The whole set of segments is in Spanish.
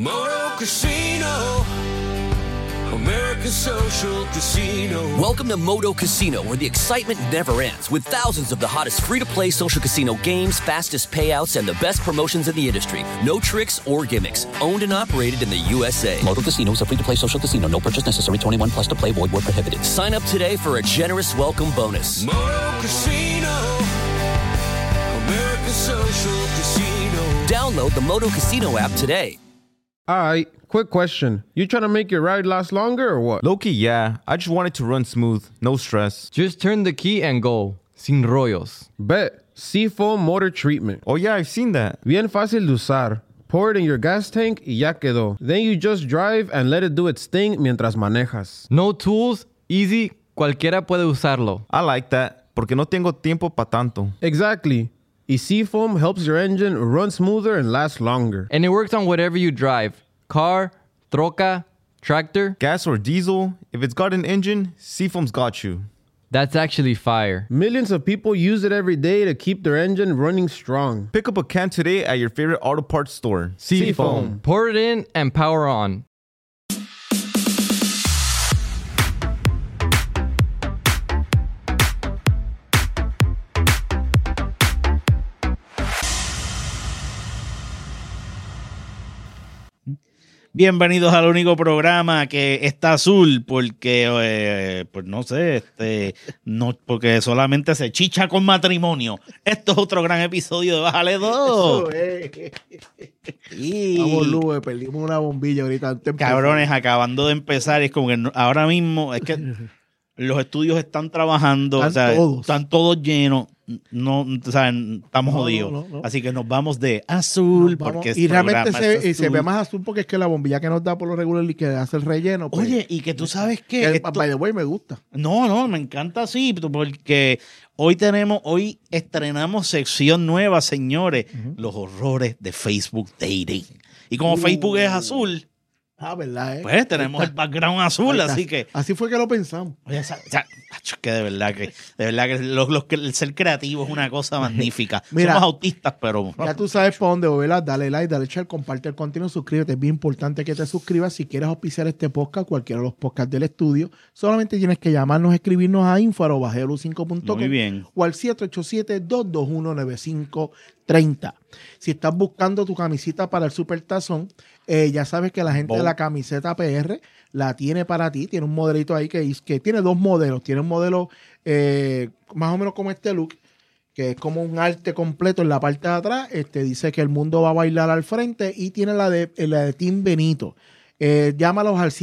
Moto Casino, America's social casino. Welcome to Moto Casino, where the excitement never ends, with thousands of the hottest free-to-play social casino games, fastest payouts, and the best promotions in the industry. No tricks or gimmicks. Owned and operated in the USA. Moto Casino is a free-to-play social casino. No purchase necessary. 21 plus to play. Void where prohibited. Sign up today for a generous welcome bonus. Moto Casino, America's social casino. Download the Moto Casino app today. Alright, quick question. You trying to make your ride last longer or what? Low-key, yeah. I just want it to run smooth. No stress. Just turn the key and go. Sin rollos. Bet. Seafoam motor treatment. Oh, yeah, I've seen that. Bien fácil de usar. Pour it in your gas tank y ya quedó. Then you just drive and let it do its thing mientras manejas. No tools, easy, cualquiera puede usarlo. I like that, porque no tengo tiempo pa' tanto. Exactly. Y Seafoam helps your engine run smoother and last longer. And it works on whatever you drive. Car, troca, tractor. Gas or diesel, if it's got an engine, Seafoam's got you. That's actually fire. Millions of people use it every day to keep their engine running strong. Pick up a can today at your favorite auto parts store. Seafoam. Pour it in and power on. Bienvenidos al único programa que está azul porque, pues no sé, no, porque solamente se chicha con matrimonio. Esto es otro gran episodio de Bájale 2. Vamos, Lube, perdimos una bombilla ahorita. Cabrones, acabando de empezar, es como que ahora mismo es que los estudios están trabajando, están todos llenos. No, o sea, estamos jodidos. No. Así que nos vamos de azul. Porque y realmente se ve más azul porque es que la bombilla que nos da por lo regular y que hace el relleno. Pues, oye, y que tú sabes que by the way, me gusta. No, me encanta así, porque hoy estrenamos sección nueva, señores. Los horrores de Facebook Dating. Y como Facebook es azul. ¿Verdad? Pues tenemos el background azul, así que... Así fue que lo pensamos. Oye, que de verdad que el ser creativo es una cosa magnífica. Mira, somos autistas, pero... Ya tú sabes para dónde, ¿verdad? Dale like, dale share, comparte el contenido, suscríbete. Es bien importante que te suscribas. Si quieres auspiciar este podcast, cualquiera de los podcasts del estudio, solamente tienes que llamarnos, escribirnos a info@gelu5.com. Muy bien. O al 787-221-9530. Si estás buscando tu camisita para el Super Tazón, ya sabes que la gente de la camiseta PR la tiene para ti. Tiene un modelito ahí que tiene dos modelos. Tiene un modelo más o menos como este look, que es como un arte completo en la parte de atrás. Dice que el mundo va a bailar al frente, y tiene la de Team Benito. Llámalos al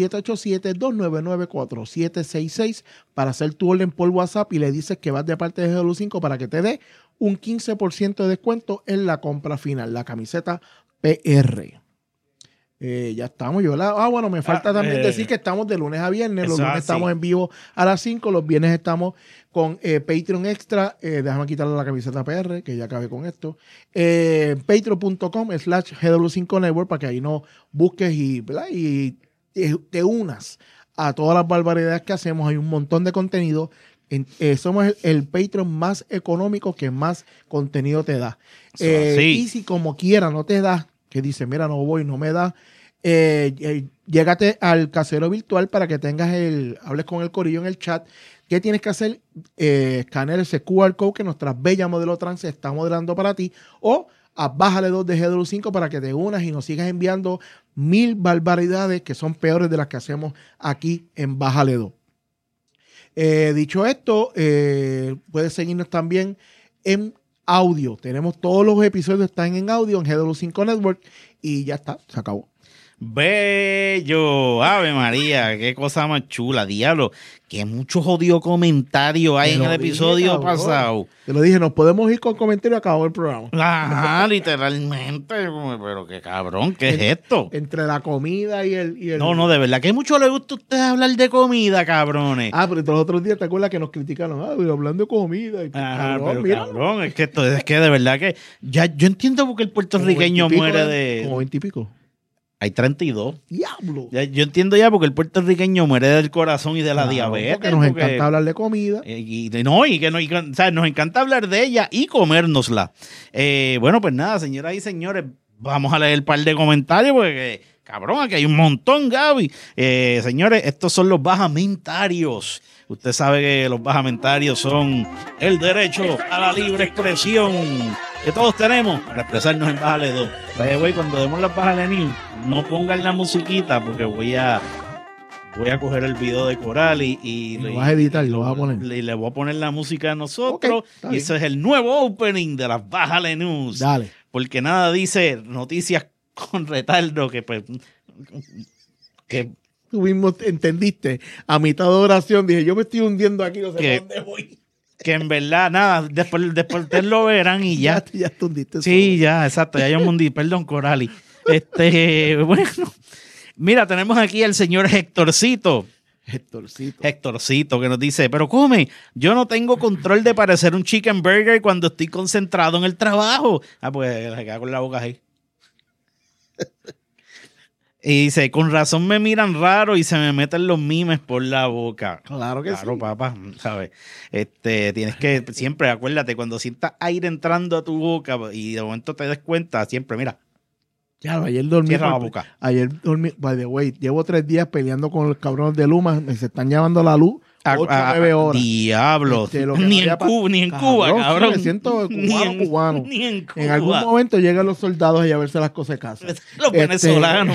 787-299-4766 para hacer tu orden por WhatsApp y le dices que vas de parte de GW5 para que te dé un 15% de descuento en la compra final, la camiseta PR. Ya estamos. Bueno, me falta también decir que estamos de lunes a viernes. Los lunes estamos en vivo a las 5. Los viernes estamos con Patreon Extra. Déjame quitarle la camiseta PR, que ya acabé con esto. Patreon.com/GW5 Network, para que ahí nos busques y te unas a todas las barbaridades que hacemos. Hay un montón de contenido. Somos el Patreon más económico que más contenido te da. Y si como quiera no te da, que dice, mira, no me da, llégate al casero virtual para que hables con el corillo en el chat. ¿Qué tienes que hacer? Escanear ese QR code que nuestra bella modelo trans está modelando para ti, o Bájale 2 de GW5 para que te unas y nos sigas enviando 1000 barbaridades que son peores de las que hacemos aquí en Bájale 2. Dicho esto, puedes seguirnos también en audio. Tenemos todos los episodios, están en audio en GW5 Network, y ya está, se acabó. Bello, Ave María, qué cosa más chula, diablo, que mucho jodido comentario hay en el episodio pasado. Te lo dije, nos podemos ir con comentarios y acabó el programa. Ajá, literalmente, pero qué cabrón, ¿qué es esto? Entre la comida y el... No, de verdad que mucho le gusta a ustedes hablar de comida, cabrones. Pero los otros días te acuerdas que nos criticaron, hablando de comida. Y cabrón, es que de verdad que ya yo entiendo por qué el puertorriqueño muere de... Como 20 y pico. Hay 32. ¡Diablo! Yo entiendo ya porque el puertorriqueño muere del corazón y de la diabetes. Porque nos encanta hablar de comida. O sea, nos encanta hablar de ella y comérnosla. Bueno, pues nada, señoras y señores, vamos a leer un par de comentarios porque, Cabrón, aquí hay un montón, Gaby. Señores, estos son los bajamentarios. Usted sabe que los bajamentarios son el derecho a la libre expresión que todos tenemos para expresarnos en Bájale 2. Güey, cuando demos las Bájale News, no pongan la musiquita porque voy a coger el video de Coral y lo vas a editar, lo vas a poner. Le voy a poner la música a nosotros. Okay, y ese es el nuevo opening de las Bájale News. Dale. Porque nada dice noticias con retardo que pues que tú mismo entendiste a mitad de oración, dije yo me estoy hundiendo aquí, no sé que, dónde voy, que en verdad nada, después ustedes lo verán y ya te hundiste. Sí, ya, exacto, ya yo me hundí, perdón, Corali. Bueno, mira, tenemos aquí al señor Héctorcito, que nos dice, pero come, yo no tengo control de parecer un chicken burger cuando estoy concentrado en el trabajo. Pues se queda con la boca ahí. Y dice, con razón me miran raro y se me meten los mimes por la boca. Claro que sí. Claro, papá, ¿sabes? Tienes que, siempre, acuérdate, cuando sientas aire entrando a tu boca y de momento te des cuenta, siempre, mira. Ya, ayer dormí. Cierra la boca. Ayer dormí, by the way, llevo 3 días peleando con los cabrones de Luma, me se están llevando la luz 8 o 9 horas. Diablos. Ni en Cuba, cabrón. Me siento cubano. Ni en Cuba. En algún momento llegan los soldados a verse las cosas de casa. Los venezolanos.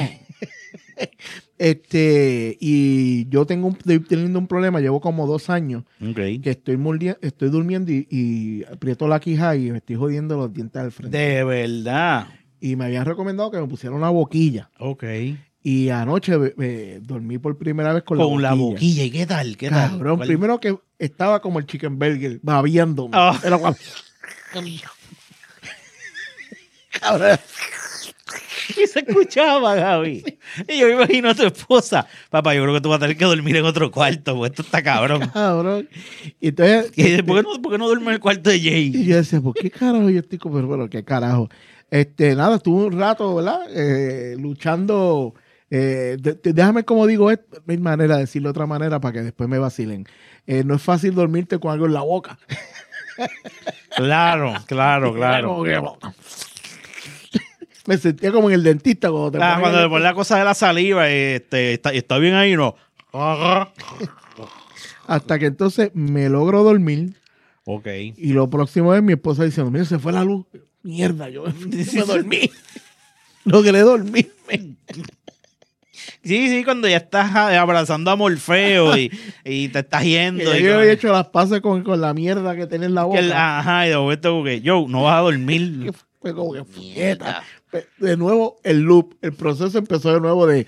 Y yo estoy teniendo un problema, llevo como 2 años que estoy durmiendo y aprieto la quija y me estoy jodiendo los dientes al frente. De verdad. Y me habían recomendado que me pusiera una boquilla. Ok. Y anoche dormí por primera vez con la boquilla. ¿Y qué tal? Cabrón, primero que estaba como el chicken burger, babiándome. Oh. Era cabrón. Y se escuchaba, Gaby. Y yo me imagino a tu esposa. Papá, yo creo que tú vas a tener que dormir en otro cuarto, pues esto está cabrón. Cabrón. Y entonces, ¿por qué no duermes en el cuarto de Jay? Y yo decía, ¿por qué carajo yo estoy como, bueno, qué carajo? Nada, estuve un rato, ¿verdad? Luchando. Déjame, como digo, es mi manera de decirlo de otra manera para que después me vacilen. No es fácil dormirte con algo en la boca. Claro. Me sentía como en el dentista cuando te pones la cosa de la saliva, está bien ahí, ¿no? Hasta que entonces me logro dormir. Ok. Y lo próximo es mi esposa diciendo, mira, se fue la luz. Mierda, yo me dormí. Logré dormirme. Sí, cuando ya estás abrazando a Morfeo y te estás yendo. Yo había hecho las paces con la mierda que tenía en la boca. Y de momento como que, yo, no vas a dormir. Fue como que fiesta. De nuevo, el loop, el proceso empezó de nuevo de...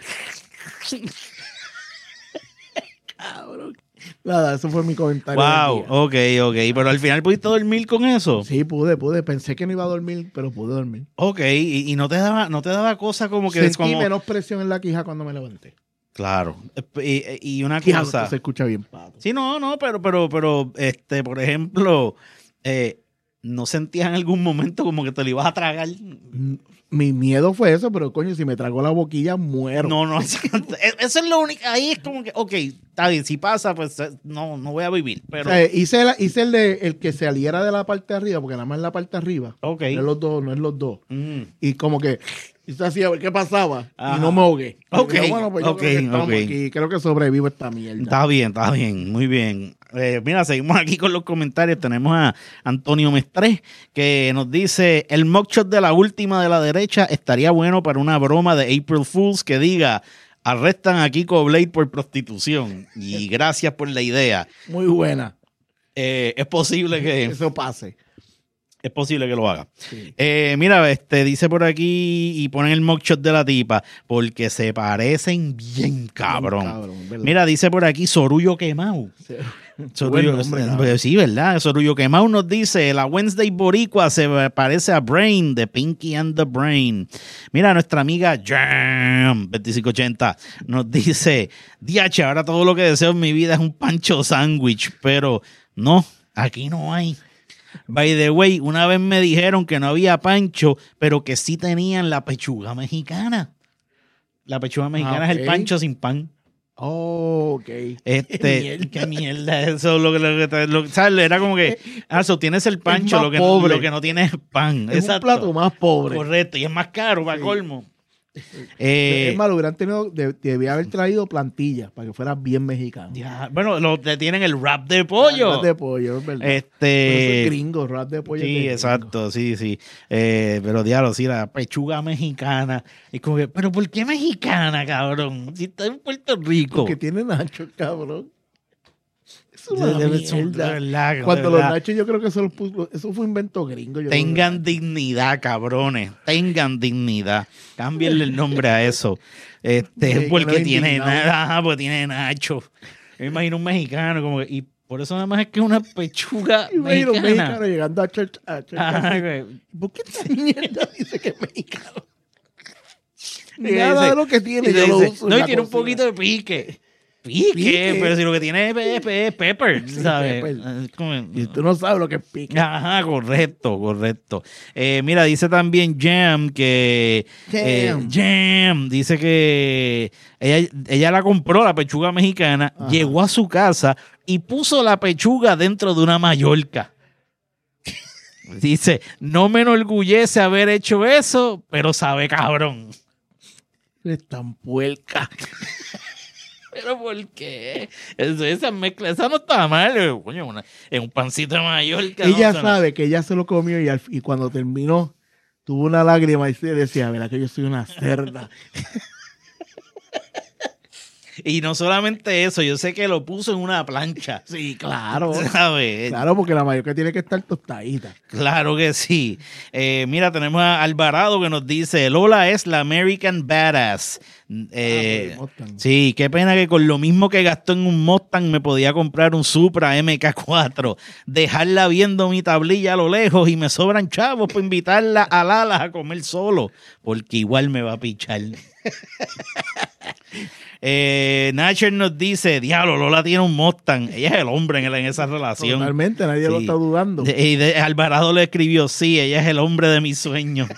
Cabrón. Nada, eso fue mi comentario. Wow, ok. Pero al final pudiste dormir con eso. Sí, pude. Pensé que no iba a dormir, pero pude dormir. Ok, y no te daba cosa como que... Sentí menos presión en la quija cuando me levanté. Claro. Y una Quija, cosa... se escucha bien, pato. Sí, no, pero por ejemplo, ¿no sentías en algún momento como que te lo ibas a tragar? Mi miedo fue eso, pero coño, si me trago la boquilla, muero. No, eso es lo único. Ahí es como que, ok, está bien, si pasa, pues no voy a vivir. Pero... O sea, hice el que se saliera de la parte de arriba, porque nada más en la parte de arriba. Ok. No es los dos. Y como que hice así a ver qué pasaba. Ajá. Y no me ahogué. Ok. Pero bueno, pues yo creo que estamos aquí. Creo que sobrevivo esta mierda. Está bien, muy bien. Mira, seguimos aquí con los comentarios. Tenemos a Antonio Mestrés que nos dice, el mugshot de la última de la derecha estaría bueno para una broma de April Fools que diga, arrestan a Kiko Blade por prostitución. Y gracias por la idea. Muy buena. Es posible que... Eso pase. Es posible que lo haga. Sí. Mira, bien por aquí y ponen el mugshot de la tipa porque se parecen bien cabrón. Mira, dice por aquí Sorullo Quemao. Sí. Sorullo, sí, ¿verdad? Sorullo Quemao nos dice, la Wednesday Boricua se parece a Brain, de Pinky and the Brain. Mira, nuestra amiga Jam 2580 nos dice, diache, ahora todo lo que deseo en mi vida es un pancho sándwich, pero no, aquí no hay. By the way, una vez me dijeron que no había pancho, pero que sí tenían la pechuga mexicana. La pechuga mexicana es el pancho sin pan. Oh, ok. Qué mierda eso. ¿Sabes? Era como que, eso tienes el pancho, lo que no tienes es pan. Es un plato más pobre. Correcto, y es más caro para colmo. Es malo, hubieran tenido, debía haber traído plantillas para que fuera bien mexicano. Ya, bueno, tienen el wrap de pollo. Rap de pollo, es verdad. Pero eso es gringo, rap de pollo. Sí, exacto, sí. Pero diablo, sí, la pechuga mexicana. Y como que, ¿pero por qué mexicana, cabrón? Si está en Puerto Rico. Porque tiene nachos, cabrón. Es una Debe mierda. ser, de verdad, Cuando de los verdad. nachos yo creo que eso fue invento gringo. Yo Tengan dignidad, cabrones. Tengan dignidad. Cámbienle el nombre a eso. Porque no tiene indignado. nada, porque tiene nacho. Yo me imagino un mexicano como que, y por eso nada más es que es una pechuga Imagino un mexicana. mexicano llegando a church. Ajá, güey. ¿Por qué esta mierda dice que es mexicano? Y Nada dice- de lo que tiene y yo lo dice, uso en no, y la tiene un cocina. poquito de pique. Pique, pero si lo que tiene es pepper, ¿sabes? pepper. Es como- Y tú no sabes lo que es pique. Ajá, correcto. Mira, dice también Jam que... Jam dice que ella la compró, la pechuga mexicana, llegó a su casa y puso la pechuga dentro de una Mallorca. Dice, no me enorgullece haber hecho eso, pero sabe cabrón. Es tan puerca. ¿Pero por qué? Esa mezcla, esa no estaba mal. Coño, en un pancito de Mallorca. Ella ¿no? sabe que ella se lo comió y cuando terminó tuvo una lágrima y se decía, verá que yo soy una cerda. Y no solamente eso, yo sé que lo puso en una plancha. Sí, claro. ¿Sabes? Claro, porque la Mallorca tiene que estar tostadita. Claro que sí. Mira, tenemos a Alvarado que nos dice, Lola es la American Badass. Mustang. Sí, qué pena que con lo mismo que gastó en un Mustang me podía comprar un Supra MK4, dejarla viendo mi tablilla a lo lejos y me sobran chavos para invitarla a Lala a comer solo, porque igual me va a pichar. Nacher nos dice, diablo, Lola tiene un Mustang. Ella es el hombre en esa relación. Totalmente, nadie lo Sí. está dudando. Alvarado le escribió, sí, ella es el hombre de mis sueños.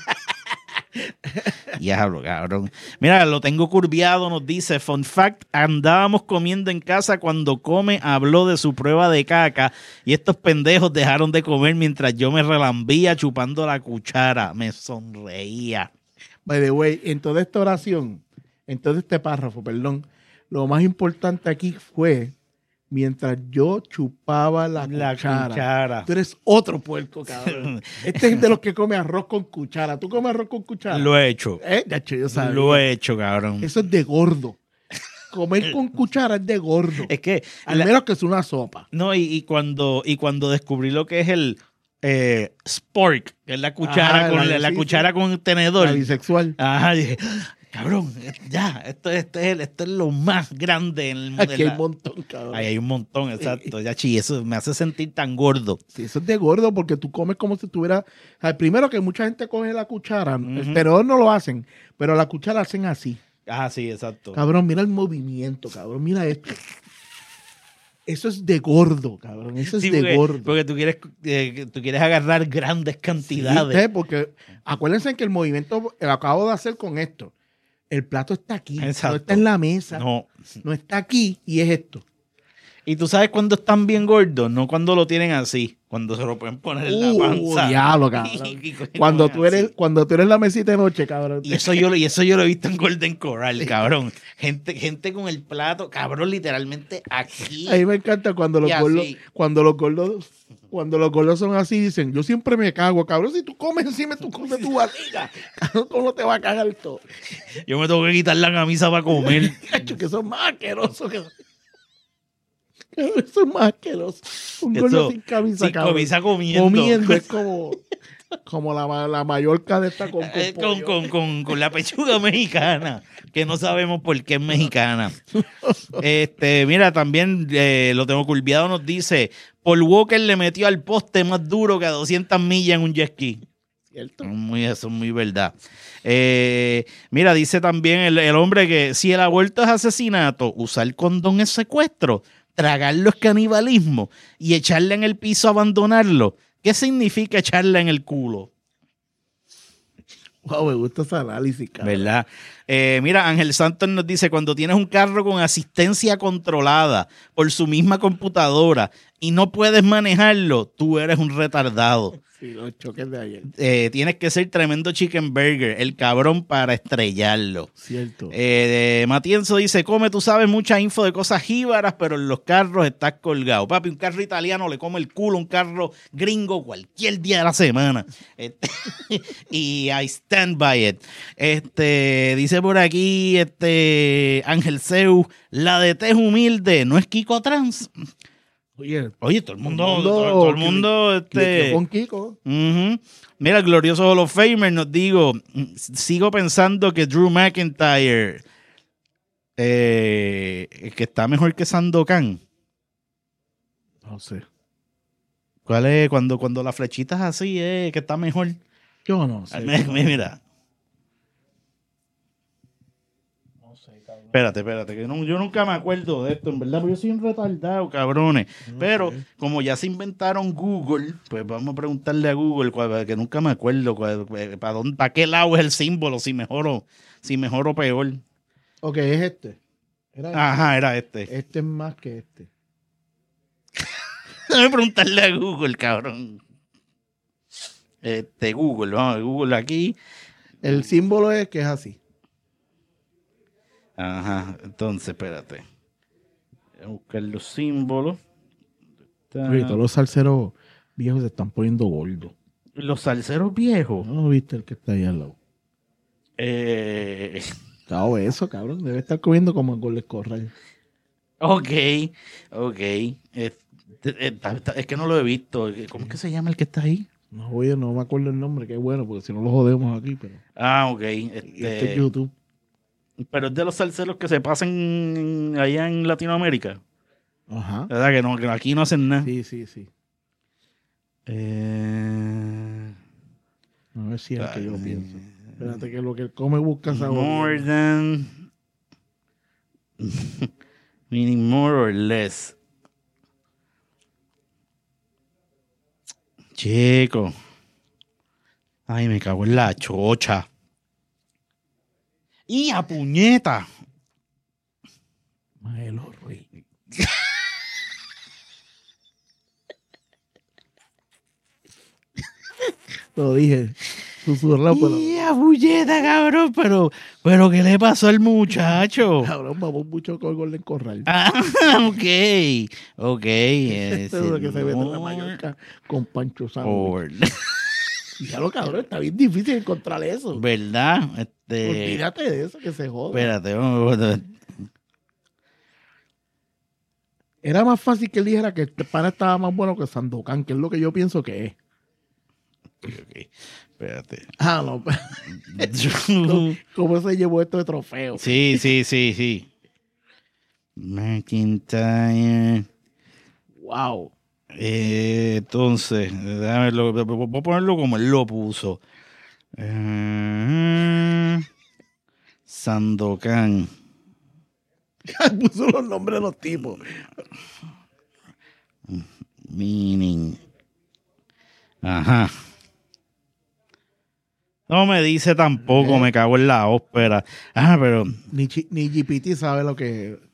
Diablo, cabrón. Mira, lo tengo curviado, nos dice, fun fact, andábamos comiendo en casa cuando Come habló de su prueba de caca y estos pendejos dejaron de comer mientras yo me relambía chupando la cuchara. Me sonreía. By the way, en toda esta oración, en todo este párrafo, perdón, lo más importante aquí fue mientras yo chupaba la cuchara. Tú eres otro puerco, cabrón. Este es de los que come arroz con cuchara. ¿Tú comes arroz con cuchara? Lo he hecho. Ya, yo sabía. Lo he hecho, cabrón. Eso es de gordo. Comer con cuchara es de gordo. Es que... Al menos que es una sopa. No, y cuando descubrí lo que es el spork, que es la cuchara, la cuchara con el tenedor. La bisexual. Ajá, dije, cabrón, ya, esto es lo más grande en el mundo. Aquí hay un montón, cabrón. Ahí hay un montón, exacto. Ya, chi, eso me hace sentir tan gordo. Sí, eso es de gordo porque tú comes como si tuviera... Primero que mucha gente coge la cuchara, pero no lo hacen, pero la cuchara hacen así. Ah, sí, exacto. Cabrón, mira el movimiento, cabrón, mira esto. Eso es de gordo, cabrón, eso es Sí, de gordo. porque tú quieres agarrar grandes cantidades. Sí, porque acuérdense que el movimiento lo acabo de hacer con esto. El plato está aquí, Exacto. no está en la mesa, No. no está aquí y es esto. Y tú sabes cuando están bien gordos, no cuando lo tienen así, cuando se lo pueden poner en la panza. Diablo, cabrón. Y Cuando comen así. tú eres la mesita de noche, cabrón. Y eso yo lo he visto en Golden Corral, cabrón. Gente con el plato, cabrón, literalmente aquí. A mí me encanta cuando los Y gordos, así. cuando los gordos son así, dicen, yo siempre me cago, cabrón, si tú comes encima de tu barriga, cabrón, ¿cómo te va a cagar todo? Yo me tengo que quitar la camisa para comer. Cacho, que son más asquerosos. Cabrón, son más asquerosos. Un gordo Eso, sin camisa, sin cabrón. camisa comiendo. Comiendo, es como la Mallorca de esta con pollo. Con la pechuga mexicana, que no sabemos por qué es mexicana. Mira, también lo tengo curviado, nos dice, Paul Walker le metió al poste más duro que a 200 millas en un jet ski. ¿Cierto? Eso es muy verdad. Mira, dice también el hombre que si el aborto es asesinato, usar condón es secuestro, tragarlo es canibalismo y echarle en el piso a abandonarlo. ¿Qué significa echarle en el culo? Wow, me gusta ese análisis, cabrón. ¿Verdad? Mira, Ángel Santos nos dice, cuando tienes un carro con asistencia controlada por su misma computadora y no puedes manejarlo, tú eres un retardado. Sí, los choques de ayer. Tienes que ser tremendo chicken burger, el cabrón para estrellarlo. Cierto. Matienzo dice, come, tú sabes mucha info de cosas jíbaras, pero en los carros estás colgado. Papi, un carro italiano le come el culo a un carro gringo cualquier día de la semana. Y I stand by it. Dice por aquí Ángel Zeus, la de Tez Humilde, ¿no es Kiko Trans? Oye, todo el mundo, con Kiko. Mira, el glorioso Hall of Famer nos digo, sigo pensando que Drew McIntyre que está mejor que Sandokan. No sé. ¿Cuál es? Cuando la flechita es así, que está mejor. Yo no sé. Mira. Espérate, que yo nunca me acuerdo de esto, en verdad, porque yo soy un retardado, cabrones. Pero como ya se inventaron Google, pues vamos a preguntarle a Google, que nunca me acuerdo para qué lado es el símbolo, si mejor o peor. Ok, es este. Era este. Este es más que este. Déjame preguntarle a Google, cabrón. Google, vamos a Google aquí. El símbolo es que es así. Ajá, entonces, espérate. Voy a buscar los símbolos. Oye, todos los salseros viejos se están poniendo gordos. Los salseros viejos. ¿No viste el que está ahí al lado? Está obeso, cabrón. Debe estar comiendo como en Goles Corral. Ok. Es que no lo he visto. ¿Cómo es que se llama el que está ahí? No me acuerdo el nombre, qué bueno, porque si no lo jodemos aquí. Pero... Ok. Este es YouTube. Pero es de los salseros que se pasan allá en Latinoamérica. Ajá. ¿Verdad? Que aquí no hacen nada. Sí. A ver si es el que yo pienso. Espérate que lo que él come busca sabor. More than... meaning more or less. Chico. Ay, me cago en la chocha. ¡Y a puñeta! Maelo Ruiz. Lo dije. Susurrado, pero... ¡Y a puñeta, cabrón! Pero ¿qué le pasó al muchacho? Cabrón, vamos mucho con Golden Corral. Ok. Esto es lo que se ve en la Mallorca con Pancho Sánchez. Ya lo cabrón, está bien difícil encontrar eso. ¿Verdad? Olvídate de eso, que se joda. Espérate, vamos a ver. Era más fácil que él dijera que este pana estaba más bueno que Sandokan, que es lo que yo pienso que es. Ok. Espérate. No. ¿Cómo se llevó esto de trofeo? Sí. McIntyre. Wow. Entonces, voy a ponerlo como él lo puso. Sandokan. Puso los nombres de los tipos. Meaning. Ajá. No me dice tampoco, me cago en la ópera. Pero... Ni GPT sabe lo que es.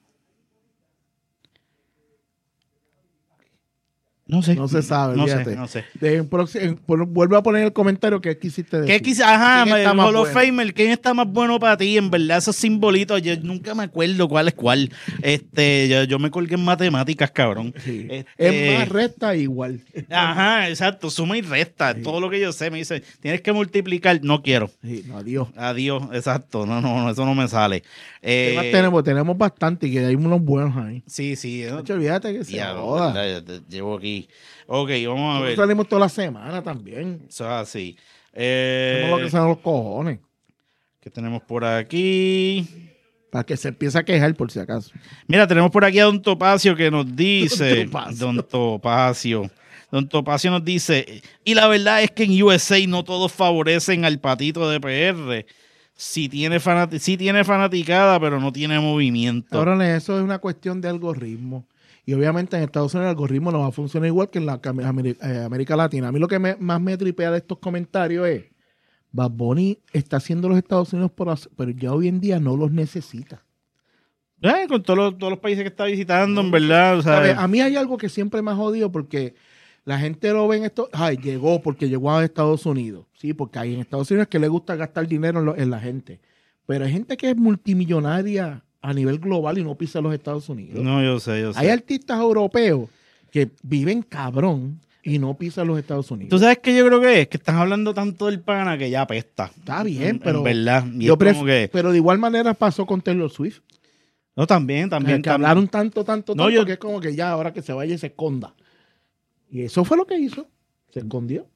No sé. No se sabe, fíjate. No sé. Vuelve a poner el comentario que quisiste decir. ¿Qué Ajá, ¿Quién está el más Hall of bueno? Famer, ¿quién está más bueno para ti? En verdad, esos simbolitos, yo nunca me acuerdo cuál es cuál. Yo me colgué en matemáticas, cabrón. Sí. Es más recta igual. Ajá, exacto, suma y resta. Sí. Todo lo que yo sé me dice, tienes que multiplicar, no quiero. Sí, no, adiós. Adiós, exacto. No, eso no me sale. Tenemos bastante y que hay unos buenos ahí. Sí. No te olvídate que se joda. Llevo aquí. Ok, vamos a ver. Nosotros salimos toda la semana también. Eso es así. Hacemos lo que son los cojones. ¿Qué tenemos por aquí? Para que se empiece a quejar por si acaso. Mira, tenemos por aquí a Don Topacio que nos dice... Don Topacio nos dice, y la verdad es que en USA no todos favorecen al patito de PR. Sí tiene fanaticada, pero no tiene movimiento. Ahora, eso es una cuestión de algoritmo. Y obviamente en Estados Unidos el algoritmo no va a funcionar igual que en la América Latina. A mí lo que más me tripea de estos comentarios es, Bad Bunny está haciendo los Estados Unidos pero ya hoy en día no los necesita. Con todos los países que está visitando, en verdad. O sea, ¿Sabes? A mí hay algo que siempre me ha jodido porque la gente lo ve en esto. Ay, llegó porque llegó a Estados Unidos. Sí, porque hay en Estados Unidos que le gusta gastar dinero en la gente. Pero hay gente que es multimillonaria a nivel global y no pisa los Estados Unidos. No, yo sé. Hay artistas europeos que viven cabrón y no pisan los Estados Unidos. ¿Tú sabes qué yo creo que es? Que están hablando tanto del pana que ya apesta. Está bien, pero... En verdad. Y yo es como que... Pero de igual manera pasó con Taylor Swift. No, también. Que hablaron tanto, No, yo... que es como que ya ahora que se vaya y se esconda. Y eso fue lo que hizo. Se escondió.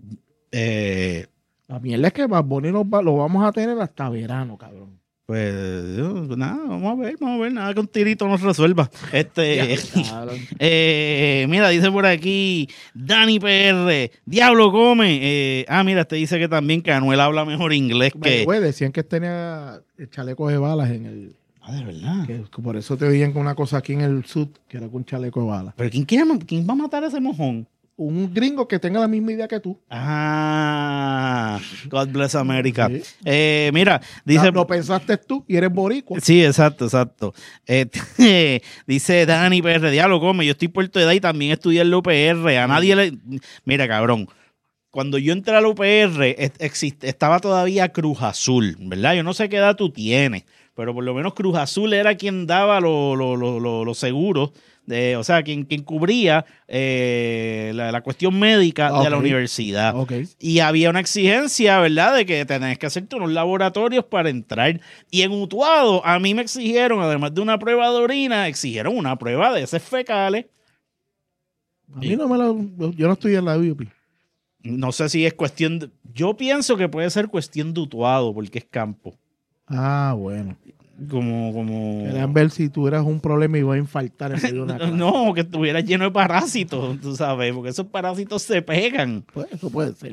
La mierda es que Bad Bunny lo vamos a tener hasta verano, cabrón. Pues nada, vamos a ver, nada que un tirito nos resuelva. Mira, dice por aquí Dani PR, Diablo come. Mira, dice que también que Anuel habla mejor inglés que... Pues decían que tenía el chaleco de balas en el... de verdad. Que por eso te veían con una cosa aquí en el sud, que era con un chaleco de balas. Pero ¿quién va a matar a ese mojón? Un gringo que tenga la misma idea que tú. God bless America. Sí. Mira, dice... Lo pensaste tú y eres boricua. Sí, exacto. Dice Dani PR, diablo come, yo estoy Puerto de edad y también estudié en la UPR. A nadie le... Mira, cabrón. Cuando yo entré a la UPR, estaba todavía Cruz Azul, ¿verdad? Yo no sé qué edad tú tienes, pero por lo menos Cruz Azul era quien daba los seguros, o sea, quien cubría la cuestión médica de la universidad. Okay. Y había una exigencia, ¿verdad?, de que tenés que hacerte unos laboratorios para entrar. Y en Utuado, a mí me exigieron, además de una prueba de orina, exigieron una prueba de heces fecales. A mí yo no estoy en la UP. No sé si es cuestión de... Yo pienso que puede ser cuestión de Utuado, porque es campo. Bueno. Como... Querían ver si tuvieras un problema y vas a infartar en medio de una clase. No, que estuviera lleno de parásitos, tú sabes, porque esos parásitos se pegan. Pues eso puede ser.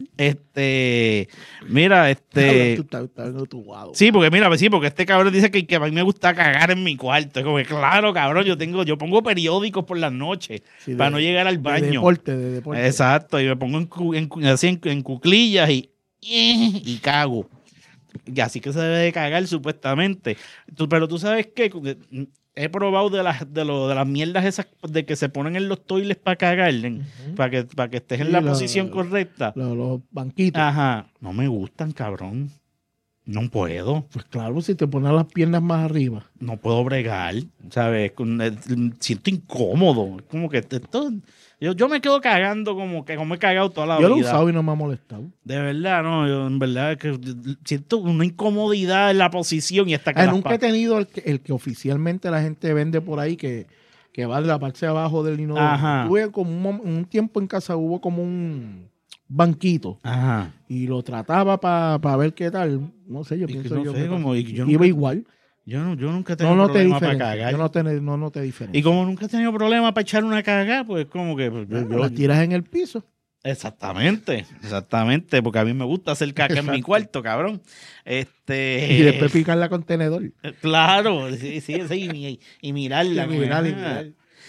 Mira, Tú estás Utuado. Sí, porque este cabrón dice que a mí me gusta cagar en mi cuarto. Es como que, claro, cabrón, yo pongo periódicos por las noches para no llegar al baño. De deporte. Exacto, y me pongo en cuclillas y cago. Y así que se debe de cagar supuestamente. Pero tú sabes que he probado de las mierdas esas de que se ponen en los toiles para cagar, para que estés en la posición correcta. Los banquitos. Ajá. No me gustan, cabrón. No puedo. Pues claro, si te pones las piernas más arriba. No puedo bregar, ¿sabes? Siento incómodo. Es como que esto... Yo me quedo cagando como he cagado toda la vida. Yo lo he usado y no me ha molestado. De verdad, no. Yo en verdad es que siento una incomodidad en la posición y hasta que nunca he tenido el que oficialmente la gente vende por ahí que va de la parte de abajo del inodoro. Ajá. Tuve como un tiempo en casa, hubo como un banquito. Ajá. Y lo trataba para ver qué tal. No sé, yo pienso no yo. Sé, como, yo iba igual. Yo nunca he tenido problema para cagar. Yo no te diferencio. Y como nunca he tenido problema para echar una cagada, pues como que... las tiras en el piso. Exactamente, porque a mí me gusta hacer caca en mi cuarto, cabrón. Y después picarla con tenedor. Claro, sí, y mirarla. Mirar.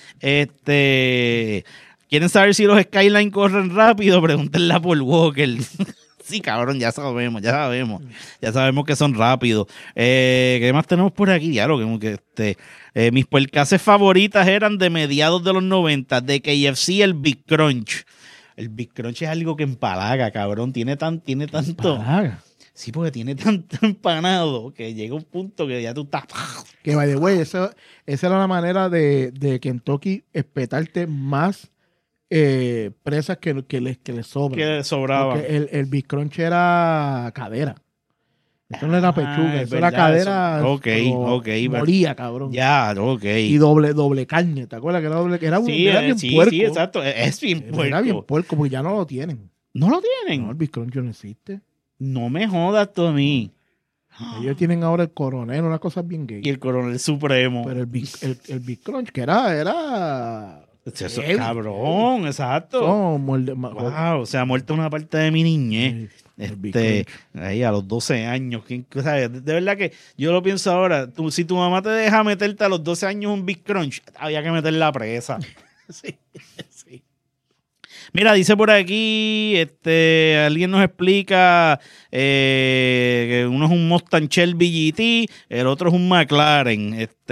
¿Quieren saber si los Skyline corren rápido? Pregúntenle a Paul Walker. Sí, cabrón, ya sabemos que son rápidos. ¿Qué más tenemos por aquí? Diablo, mis puercases favoritas eran de mediados de los 90, de KFC, el Big Crunch. El Big Crunch es algo que empalaga, cabrón. Tiene tanto... Empalaga. Sí, porque tiene tanto empanado que llega un punto que ya tú estás... Que, by the way, esa era la manera de Kentucky espetarte más presas que le sobran. Que sobraba. Porque el Big Crunch era cadera. Eso no era pechuga, eso era cadera. Ok. Moría, cabrón. Ya, ok. Y doble carne, ¿te acuerdas que era doble? Era bien puerco. Sí, exacto. Es bien puerco. Era bien puerco, porque ya no lo tienen. ¿No lo tienen? No, el Big Crunch no existe. No me jodas tú a mí. Ellos tienen ahora el coronel, una cosa bien gay. Y el coronel supremo. Pero el Big Crunch, que era eso, cabrón, exacto. Wow, o sea, muerto una parte de mi niñez. Ahí a los 12 años. De verdad que yo lo pienso ahora. Si tu mamá te deja meterte a los 12 años un Big Crunch, había que meterla presa. Sí. Mira, dice por aquí, alguien nos explica que uno es un Mustang Shelby GT, el otro es un McLaren.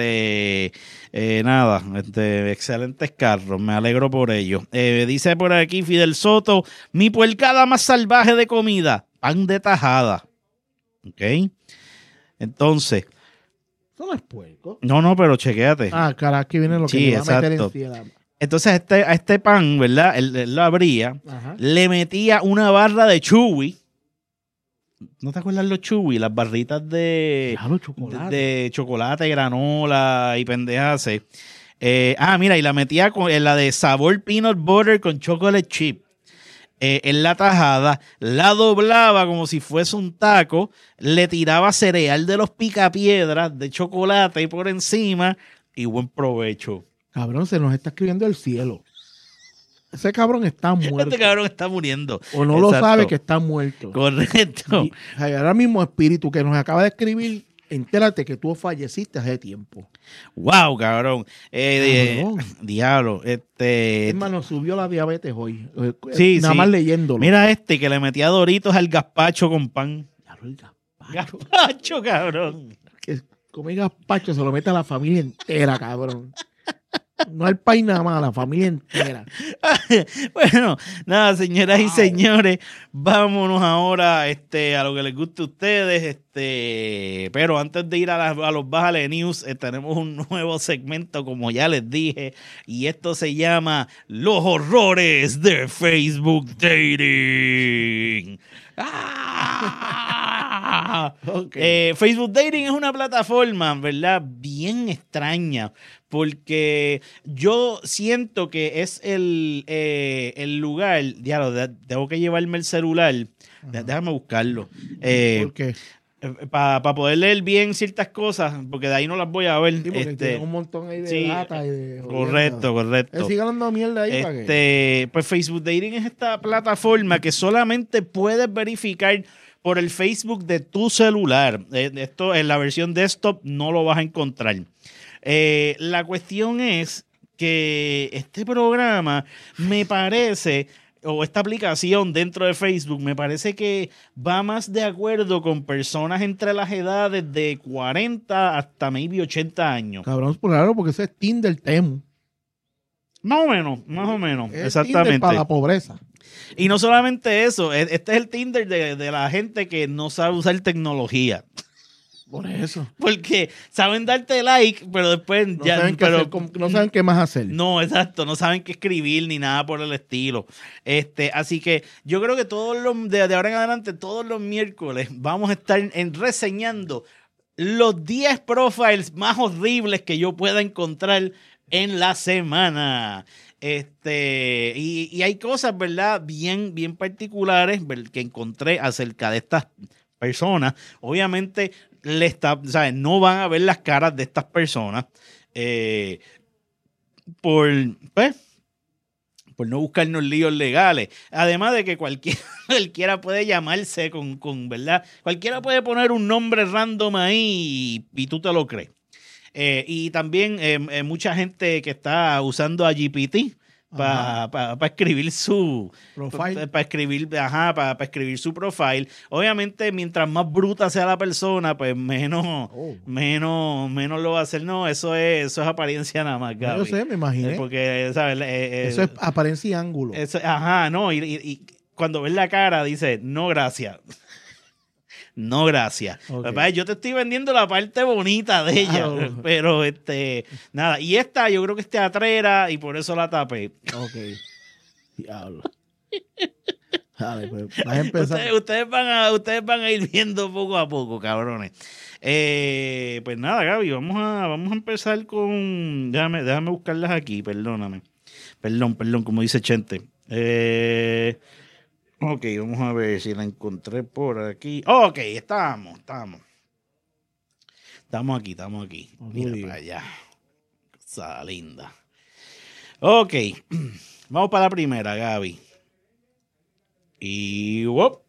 Excelentes carros, me alegro por ello. Dice por aquí Fidel Soto, mi puercada más salvaje de comida, pan de tajada. Ok. Entonces. Eso no es puerco. No, pero chequéate. Ah, carajo, aquí viene lo que Sí, le va a meter exacto. encima. Entonces a este pan, ¿verdad? Él lo abría, Ajá. le metía una barra de Chewy. ¿No te acuerdas los Chewy? Las barritas de chocolate. de chocolate, granola y pendejas. Mira, y la metía en la de sabor peanut butter con chocolate chip. En la tajada, la doblaba como si fuese un taco, le tiraba cereal de los picapiedras de chocolate por encima y buen provecho. Cabrón, se nos está escribiendo el cielo. Ese cabrón está muerto. Este cabrón está muriendo. O no lo sabe que está muerto. Correcto. Y ahora mismo, espíritu que nos acaba de escribir, entérate que tú falleciste hace tiempo. Wow, cabrón. Diablo. Hermano, subió la diabetes hoy. Sí, Nada sí. más leyéndolo. Mira que le metía Doritos al gazpacho con pan. Diablo, el gazpacho. Gazpacho, cabrón. Que come gazpacho, se lo mete a la familia entera, cabrón. No al país nada más, a la familia entera. Bueno, nada, señoras y señores, vámonos ahora a lo que les guste a ustedes. Pero antes de ir a los Bájale News, tenemos un nuevo segmento, como ya les dije, y esto se llama Los horrores de Facebook Dating. Okay. Facebook Dating es una plataforma, ¿verdad? Bien extraña, porque yo siento que es el lugar, tengo que llevarme el celular, déjame buscarlo. ¿Por qué? Para poder leer bien ciertas cosas, porque de ahí no las voy a ver. Sí, porque tiene un montón ahí de sí, data y de... Correcto. Sigue hablando mierda ahí para que... Pues Facebook Dating es esta plataforma que solamente puedes verificar por el Facebook de tu celular. Esto en la versión desktop no lo vas a encontrar. La cuestión es que este programa me parece, o esta aplicación dentro de Facebook, me parece que va más de acuerdo con personas entre las edades de 40 hasta maybe 80 años. Cabrón, claro, porque ese es Tinder Temu. Más o menos, Es exactamente. Tinder para la pobreza. Y no solamente eso, este es el Tinder de la gente que no sabe usar tecnología. Por eso. Porque saben darte like, pero después No saben qué más hacer. No, exacto, no saben qué escribir ni nada por el estilo. Así que yo creo que de ahora en adelante, todos los miércoles, vamos a estar reseñando los 10 profiles más horribles que yo pueda encontrar en la semana. Y hay cosas, ¿verdad? Bien particulares que encontré acerca de estas personas. Obviamente, no van a ver las caras de estas personas por no buscarnos líos legales. Además de que cualquiera puede llamarse con ¿verdad? Cualquiera puede poner un nombre random ahí y tú te lo crees. Y también mucha gente que está usando a GPT para escribir su profile. Para escribir su profile. Obviamente, mientras más bruta sea la persona, pues menos lo va a hacer. No, eso es apariencia nada más, Gaby. Yo sé, me imaginé. Porque, ¿sabes? Eso es apariencia y ángulo. Y cuando ves la cara, dice, no, gracias. No, gracias. Okay. Papá, yo te estoy vendiendo la parte bonita de ella, pero nada. Y esta, yo creo que es teatrera y por eso la tapé. Ok. Diablo. Dale, pues, vas a empezar. Ustedes van a ir viendo poco a poco, cabrones. Pues nada, Gaby, vamos a empezar con... Déjame buscarlas aquí, perdóname. Perdón, como dice Chente. Ok, vamos a ver si la encontré por aquí. Ok, estamos. Estamos aquí. Mira para allá. Cosa linda. Ok, vamos para la primera, Gaby. Y...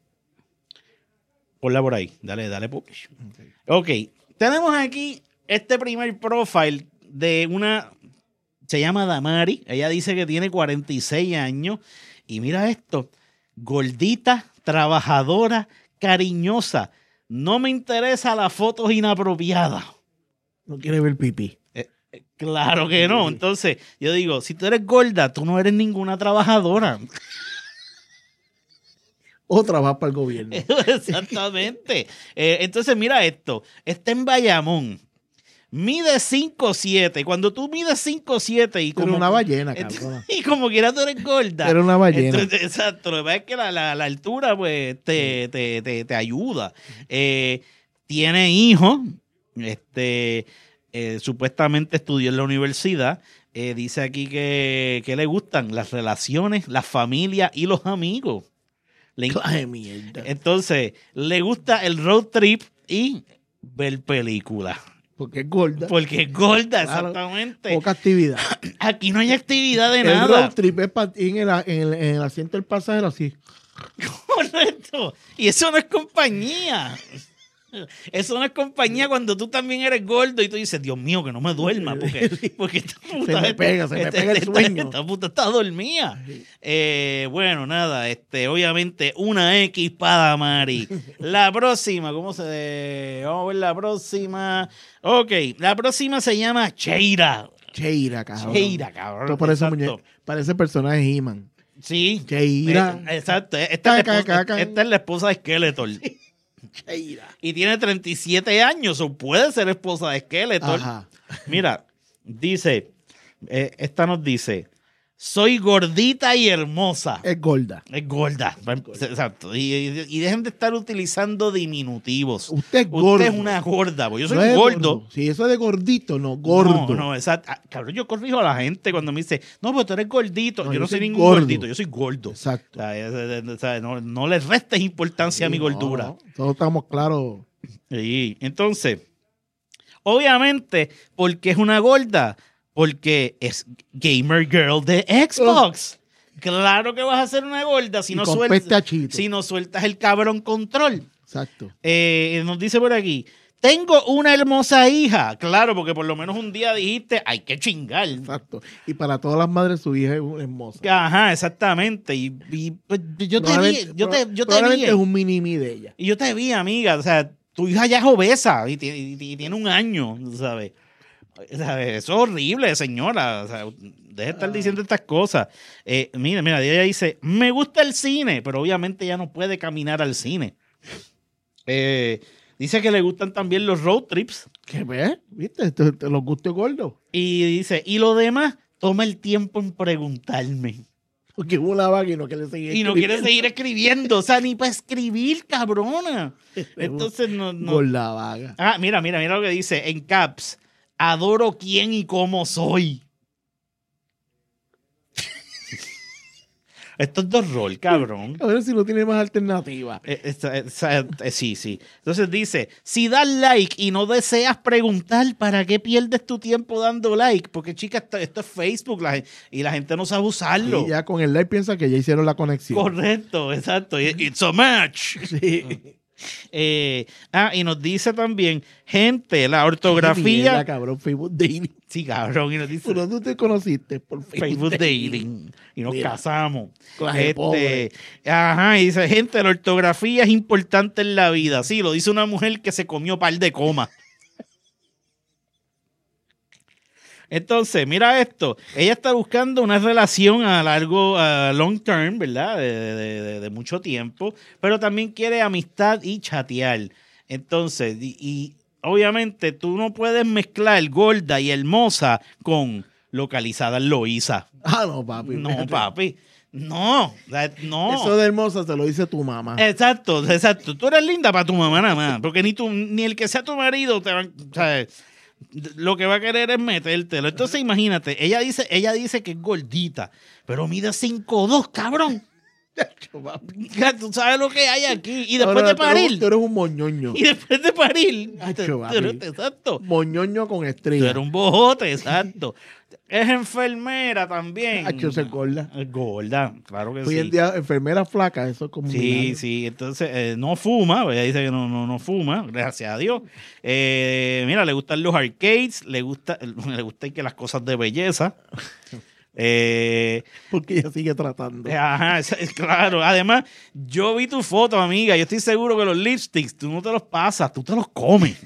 ponla por ahí. Dale publish. Ok, tenemos aquí este primer profile de una... Se llama Damari. Ella dice que tiene 46 años. Y mira esto, gordita, trabajadora, cariñosa. No me interesa las fotos inapropiadas. No quiere ver pipí. Claro que no. Entonces, yo digo, si tú eres gorda, tú no eres ninguna trabajadora. O trabaja para el gobierno. Exactamente. Entonces, mira esto. Está en Bayamón. Mide 5'7". Cuando tú mides 5'7" y Pero como... una ballena, cabrón. Y como quiera tú eres gorda. Era una ballena. Entonces, exacto. Lo que pasa es que la altura, pues, te ayuda. Tiene hijos. Supuestamente estudió en la universidad. Dice aquí que le gustan las relaciones, la familia y los amigos. Ay, mierda. Entonces, le gusta el road trip y ver películas. Porque es gorda. Porque es gorda, Claro. exactamente. Poca actividad. Aquí no hay actividad de El nada. road trip es para ti en el asiento del pasajero así. Correcto. Y eso no es compañía. Eso no es compañía cuando tú también eres gordo y tú dices, Dios mío, que no me duerma, porque esta puta, Se me pega el sueño. Esta puta está dormida. Bueno, nada, obviamente una X para Mari. La próxima, vamos a ver la próxima. Ok, la próxima se llama Cheira. Cheira, cabrón. Cheira, cabrón. Esto parece, exacto. parece personaje de He-Man. Sí. Cheira. Exacto. Esta es la esposa de Skeletor. Cheira. Y tiene 37 años, o puede ser esposa de Skeletor. Ajá. Mira, dice, esta nos dice, soy gordita y hermosa. Es gorda. Es gorda. Exacto. Y dejen de estar utilizando diminutivos. Usted es gordo. Usted es una gorda. Pues yo soy No es gordo. Si eso es de gordito, no, gordo. No, exacto. Cabrón, yo corrijo a la gente cuando me dice, no, pero tú eres gordito. No, yo no soy ningún gordo. gordito, yo soy gordo. Exacto. O sea, no le restes importancia a mi gordura. No, todos estamos claros. Sí. Entonces, obviamente, porque es una gorda, porque es gamer girl de Xbox. Claro que vas a ser una gorda si no sueltas el cabrón control. Exacto. Nos dice por aquí, tengo una hermosa hija. Claro, porque por lo menos un día dijiste, hay que chingar. Exacto. Y para todas las madres, su hija es hermosa. Ajá, exactamente. Y pues, yo te vi. Probablemente es un mini-me de ella. Y yo te vi, amiga. O sea, tu hija ya es obesa y tiene 1 año, ¿sabes? Eso es horrible, señora. O sea, deje de estar diciendo estas cosas. Mira, ella dice, me gusta el cine, pero obviamente ya no puede caminar al cine. Dice que le gustan también los road trips. ¿Qué ves? ¿Viste? Los gustos gordos. Y dice, y lo demás, toma el tiempo en preguntarme. Porque hubo una vaga y no quiere seguir Y no quiere seguir escribiendo. O sea, ni para escribir, cabrona. Entonces, no. Con la vaga. Ah, mira lo que dice en caps. Adoro quién y cómo soy. Esto es 2 rol, cabrón. A ver si no tiene más alternativa. Sí. Entonces dice, si das like y no deseas preguntar, ¿para qué pierdes tu tiempo dando like? Porque, chica, esto es Facebook y la gente no sabe usarlo. Y ya con el like piensa que ya hicieron la conexión. Correcto, exacto. It's a match. Sí. Y nos dice también, gente, la ortografía. Mierda, cabrón, Facebook Dating. Sí, cabrón. Y nos dice, ¿Por dónde te conociste? Por Facebook Dating. Y nos casamos. Clase pobre. Y dice, gente, la ortografía es importante en la vida. Sí, lo dice una mujer que se comió par de comas. Entonces, mira esto. Ella está buscando una relación a long term, ¿verdad? De mucho tiempo, pero también quiere amistad y chatear. Entonces, y obviamente tú no puedes mezclar gorda y hermosa con localizada en Loíza. No, papi. No, papi. No. Eso de hermosa te lo dice tu mamá. Exacto. Tú eres linda para tu mamá nada más, porque ni el que sea tu marido te va, o sea, lo que va a querer es metértelo. Entonces imagínate, ella dice que es gordita, pero mide 5'2", cabrón. Tú sabes lo que hay aquí. Y después de parir. Tú eres un moñoño. Y después de parir. Exacto. Moñoño con Tú estrella. eres un bojote, exacto. Es enfermera también. Yo soy gorda. Es gorda, claro que Hoy en día, enfermera flaca, eso es como. Sí. Entonces, no fuma. Ella dice que no fuma, gracias a Dios. Mira, le gustan los arcades, le gusta que las cosas de belleza. Porque ella sigue tratando. Ajá, claro. Además, yo vi tu foto, amiga. Yo estoy seguro que los lipsticks tú no te los pasas, tú te los comes.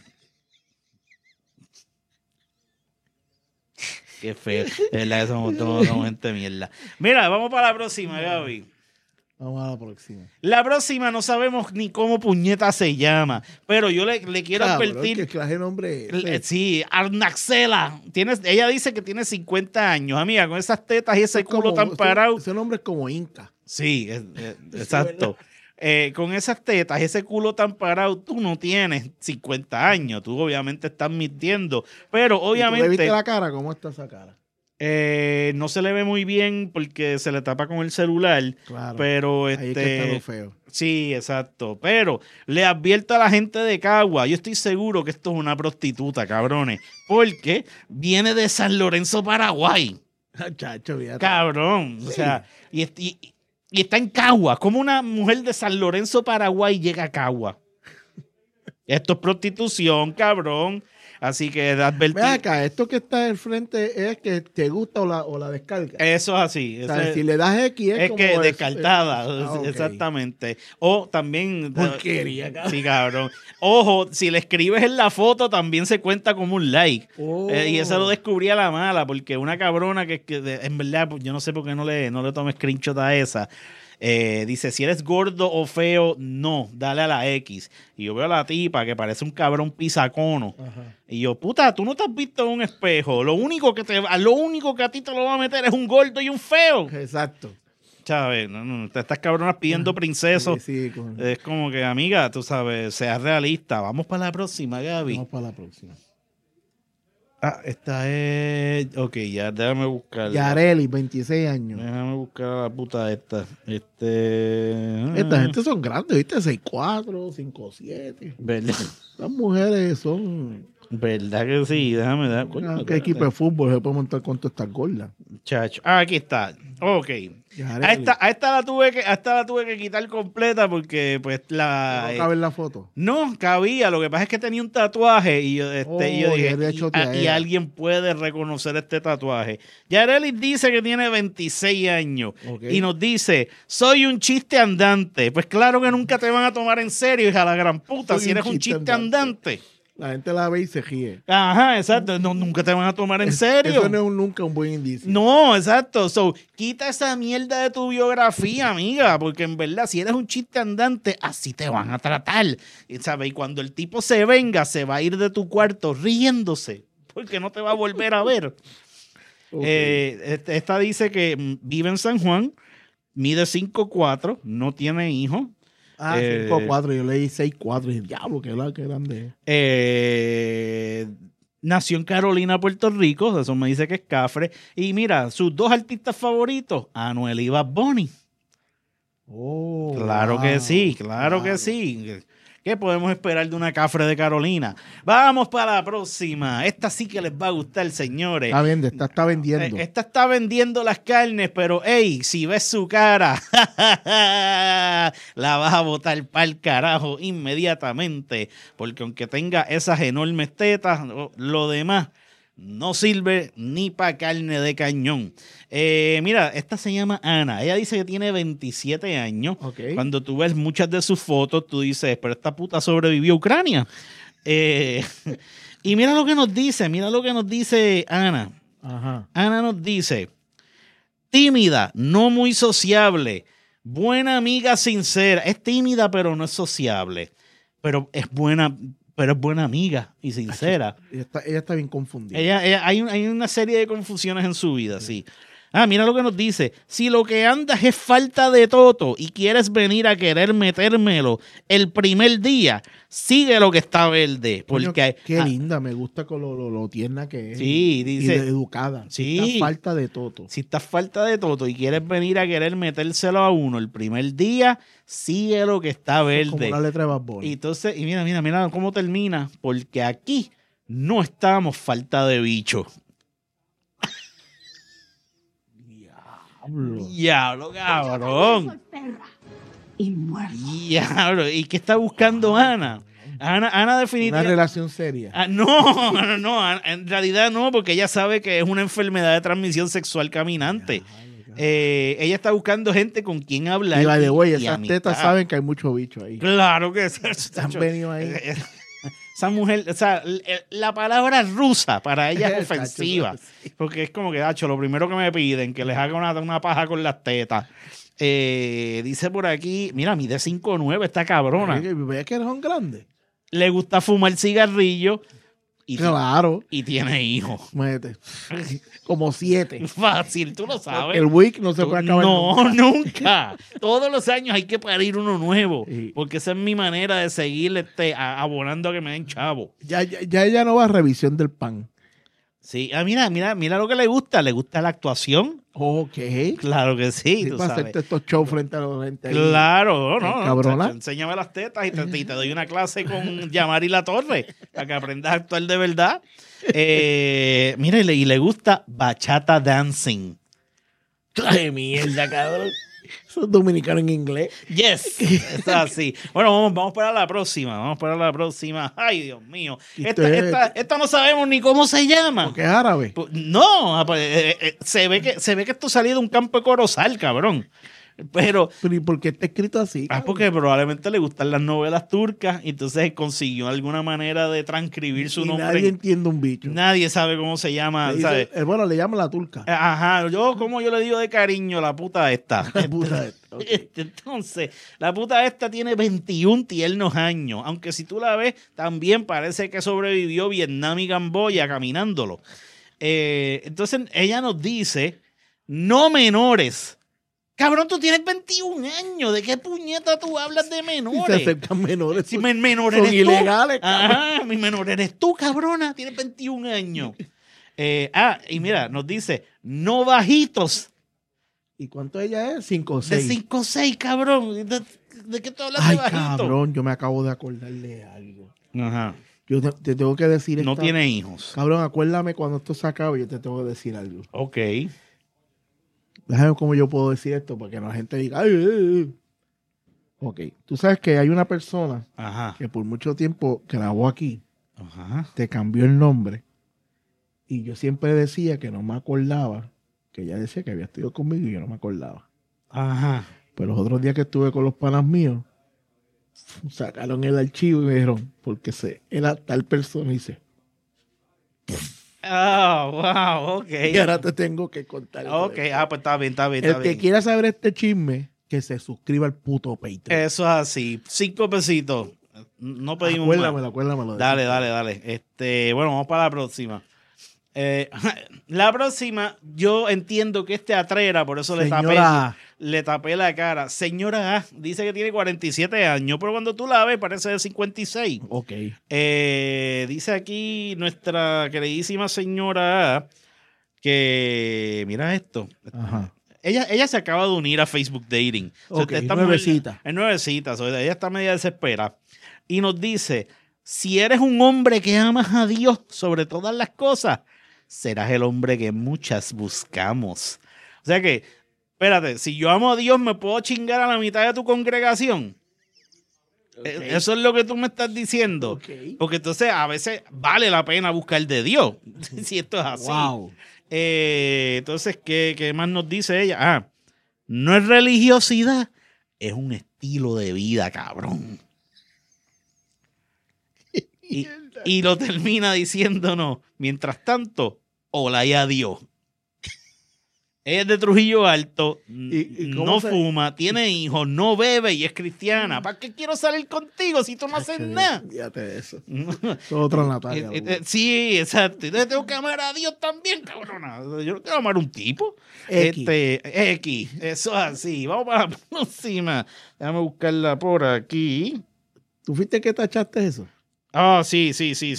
Qué feo. Es verdad que somos gente mierda. Mira, vamos para la próxima, Gaby. Vamos a la próxima. La próxima no sabemos ni cómo puñeta se llama, pero yo le quiero advertir. ¿Qué clase de nombre es? Sí, Arnaxela. Ella dice que tiene 50 años, amiga, con esas tetas y ese culo tan parado. Ese nombre es como Inca. Sí, exacto. Con esas tetas y ese culo tan parado, tú no tienes 50 años. Tú obviamente estás mintiendo, pero obviamente... ¿Tú le viste la cara? ¿Cómo está esa cara? No se le ve muy bien porque se le tapa con el celular. Claro. Pero ahí es que está lo feo. Sí, exacto. Pero le advierto a la gente de Cagua, yo estoy seguro que esto es una prostituta, cabrones, porque viene de San Lorenzo, Paraguay. Chacho, fíjate. Cabrón. Sí. O sea, y está en Cagua. ¿Cómo una mujer de San Lorenzo, Paraguay llega a Cagua? Esto es prostitución, cabrón. Así que advertir. Ve acá, esto que está al frente es que te gusta o la descarga. Eso es así. O sea, si le das X es como que descartada. Okay. Exactamente. O también. Porquería, cabrón. Sí, cabrón. Ojo, si le escribes en la foto también se cuenta como un like. Oh. Y eso lo descubrí a la mala, porque una cabrona que en verdad, yo no sé por qué no le tomé screenshot a esa. Dice, si eres gordo o feo, no, dale a la X. Y yo veo a la tipa que parece un cabrón pisacono. Ajá. Y yo, puta, tú no te has visto en un espejo. Lo único que a ti te lo va a meter es un gordo y un feo. Exacto. ¿Sabes? No, estas cabronas pidiendo princesos. Sí, es como que, amiga, tú sabes, seas realista. Vamos para la próxima, Gaby. Vamos para la próxima. Esta es... Ok, ya, déjame buscarla. Yareli, 26 años. Déjame buscar a la puta esta. Esta gente son grandes, ¿viste? 6'4", 5'7". ¿Verdad? Las mujeres son... ¿Verdad que sí? Déjame dar... ¿Qué equipo de fútbol se puede montar con todas estas gordas? Chacho. Aquí está. Ok. A esta la tuve que quitar completa porque pues la... ¿No cabe en la foto? No, cabía. Lo que pasa es que tenía un tatuaje y yo dije, y alguien puede reconocer este tatuaje. Yareli dice que tiene 26 años y nos dice, soy un chiste andante. Pues claro que nunca te van a tomar en serio, hija de la gran puta, Soy si eres un chiste andante. La gente la ve y se ríe. Ajá, exacto. No, nunca te van a tomar en serio. Eso no es nunca un buen indicio. No, exacto. So, quita esa mierda de tu biografía, amiga, porque en verdad, si eres un chiste andante, así te van a tratar. ¿Sabes? Y cuando el tipo se venga, se va a ir de tu cuarto riéndose, porque no te va a volver a ver. Okay. Esta dice que vive en San Juan, mide 5'4", no tiene hijos. 5'4", yo leí 6'4", y diablo, qué grande es. Nació en Carolina, Puerto Rico, eso me dice que es cafre. Y mira, sus dos artistas favoritos, Anuel y Bad Bunny. Claro que sí, claro que sí. ¿Qué podemos esperar de una cafre de Carolina? Vamos para la próxima. Esta sí que les va a gustar, señores. Esta está vendiendo. Esta está vendiendo las carnes, pero, hey, si ves su cara, la vas a botar para el carajo inmediatamente. Porque aunque tenga esas enormes tetas, lo demás no sirve ni para carne de cañón. Mira, esta se llama Ana. Ella dice que tiene 27 años. Okay. Cuando tú ves muchas de sus fotos, tú dices, pero esta puta sobrevivió a Ucrania. Y mira lo que nos dice Ana. Ajá. Ana nos dice, tímida, no muy sociable, buena amiga sincera. Es tímida, pero no es sociable. Pero es buena amiga y sincera. Ella está bien confundida. Hay una serie de confusiones en su vida, sí. Mira lo que nos dice. Si lo que andas es falta de toto y quieres venir a querer metérmelo el primer día, sigue lo que está verde. Porque, qué linda, me gusta con lo tierna que es. Sí, dice. Y educada. Sí. Si estás falta de toto. Si estás falta de toto y quieres venir a querer metérselo a uno el primer día, sigue lo que está verde. Como la letra de Bad Bunny. Entonces, y mira cómo termina. Porque aquí no estamos falta de bicho. Diablo, cabrón. Y muerto. Diablo. ¿Y qué está buscando Ana? Ana definitivamente... Una relación seria. No, en realidad no, porque ella sabe que es una enfermedad de transmisión sexual caminante. Ella está buscando gente con quien hablar. Y by the way, esas amistad. tetas saben que hay mucho bicho ahí. Claro que sí. Han venido ahí. Esa mujer, o sea, la palabra rusa para ella es ofensiva. Porque es como que, lo primero que me piden, que les haga una paja con las tetas. Dice por aquí, mira, mide 5'9", esta cabrona. ¿Ves que son grandes? Le gusta fumar cigarrillo. Claro. Y tiene hijos. Mete. Como 7. Fácil, tú lo sabes. El week no se puede acabar. No, nunca. Todos los años hay que parir uno nuevo. Sí. Porque esa es mi manera de seguir abonando a que me den chavo. Ya ella no va a revisión del pan. Sí, mira lo que le gusta. Le gusta la actuación. Ok. Claro que sí. Sí, tú para sabes. hacerte estos shows frente a la gente. Claro, no. Cabrona. Chacho, enséñame las tetas y te doy una clase con Yamari La Torre para que aprendas a actuar de verdad. Mira, y le gusta bachata dancing. ¡Qué mierda, cabrón! Eso es dominicano en inglés. Yes, está así. Bueno, vamos para la próxima. Ay, Dios mío. Esta no sabemos ni cómo se llama. Porque es árabe. No, se ve que esto salió de un campo de Corozal, cabrón. Pero ¿y por qué está escrito así? porque probablemente le gustan las novelas turcas y entonces consiguió alguna manera de transcribir su nombre. Nadie entiende un bicho. Nadie sabe cómo se llama. ¿Sabe? Bueno, le llaman la turca. Ajá, como yo le digo de cariño, la puta esta. La puta esta. Okay. Entonces, la puta esta tiene 21 tiernos años. Aunque si tú la ves, también parece que sobrevivió Vietnam y Camboya caminándolo. Entonces, ella nos dice, no menores. Cabrón, tú tienes 21 años. ¿De qué puñeta tú hablas de menores? Si se acercan menores. Si menor son eres ilegales, tú. Ajá, mi menor eres tú, cabrona. Tienes 21 años. Y mira, nos dice, no bajitos. ¿Y cuánto ella es? 5 o 6. De 5 o 6, cabrón. ¿De qué tú hablas Ay, de bajito? cabrón, yo me acabo de acordarle de algo. Ajá. Yo te tengo que decir No tiene hijos. Cabrón, acuérdame cuando esto se acabe, yo te tengo que decir algo. Ok. Déjame cómo yo puedo decir esto para que la gente diga, ay. Ok, tú sabes que hay una persona que por mucho tiempo grabó aquí, te cambió el nombre y yo siempre decía que no me acordaba, que ella decía que había estudiado conmigo y yo no me acordaba. Ajá. Pero los otros días que estuve con los panas míos, sacaron el archivo y me dijeron, porque era tal persona y dice... wow, ok. Y ahora te tengo que contar. Ok, pues está bien. El que quiera saber este chisme, que se suscriba al puto Patreon. Eso es así. 5 pesitos. No pedimos Acuérdamelo. Dale. Bueno, vamos para la próxima. La próxima, yo entiendo que Atrera, por eso le tapé la cara. Señora A, dice que tiene 47 años, pero cuando tú la ves parece de 56. Ok. Dice aquí nuestra queridísima señora A que, mira esto. Ajá. Ella se acaba de unir a Facebook Dating. Okay, nuevecita. Es nuevecita. Ella está media desesperada. Y nos dice, si eres un hombre que amas a Dios sobre todas las cosas, serás el hombre que muchas buscamos. O sea que, espérate, si yo amo a Dios, ¿me puedo chingar a la mitad de tu congregación? Okay. Eso es lo que tú me estás diciendo. Okay. Porque entonces a veces vale la pena buscar de Dios. Si esto es así. Wow. Entonces, ¿qué más nos dice ella? No es religiosidad, es un estilo de vida, cabrón. Y lo termina diciéndonos, mientras tanto, hola y adiós. Ella es de Trujillo Alto, no fuma, tiene hijos, no bebe y es cristiana. ¿Para qué quiero salir contigo si tú no haces nada? Fíjate de eso. Es otra Natalia. Sí, exacto. Entonces tengo que amar a Dios también, cabrona. Yo no quiero amar a un tipo. X. Eso es así. Vamos para la próxima. Déjame buscarla por aquí. ¿Tú fuiste que tachaste eso? Sí.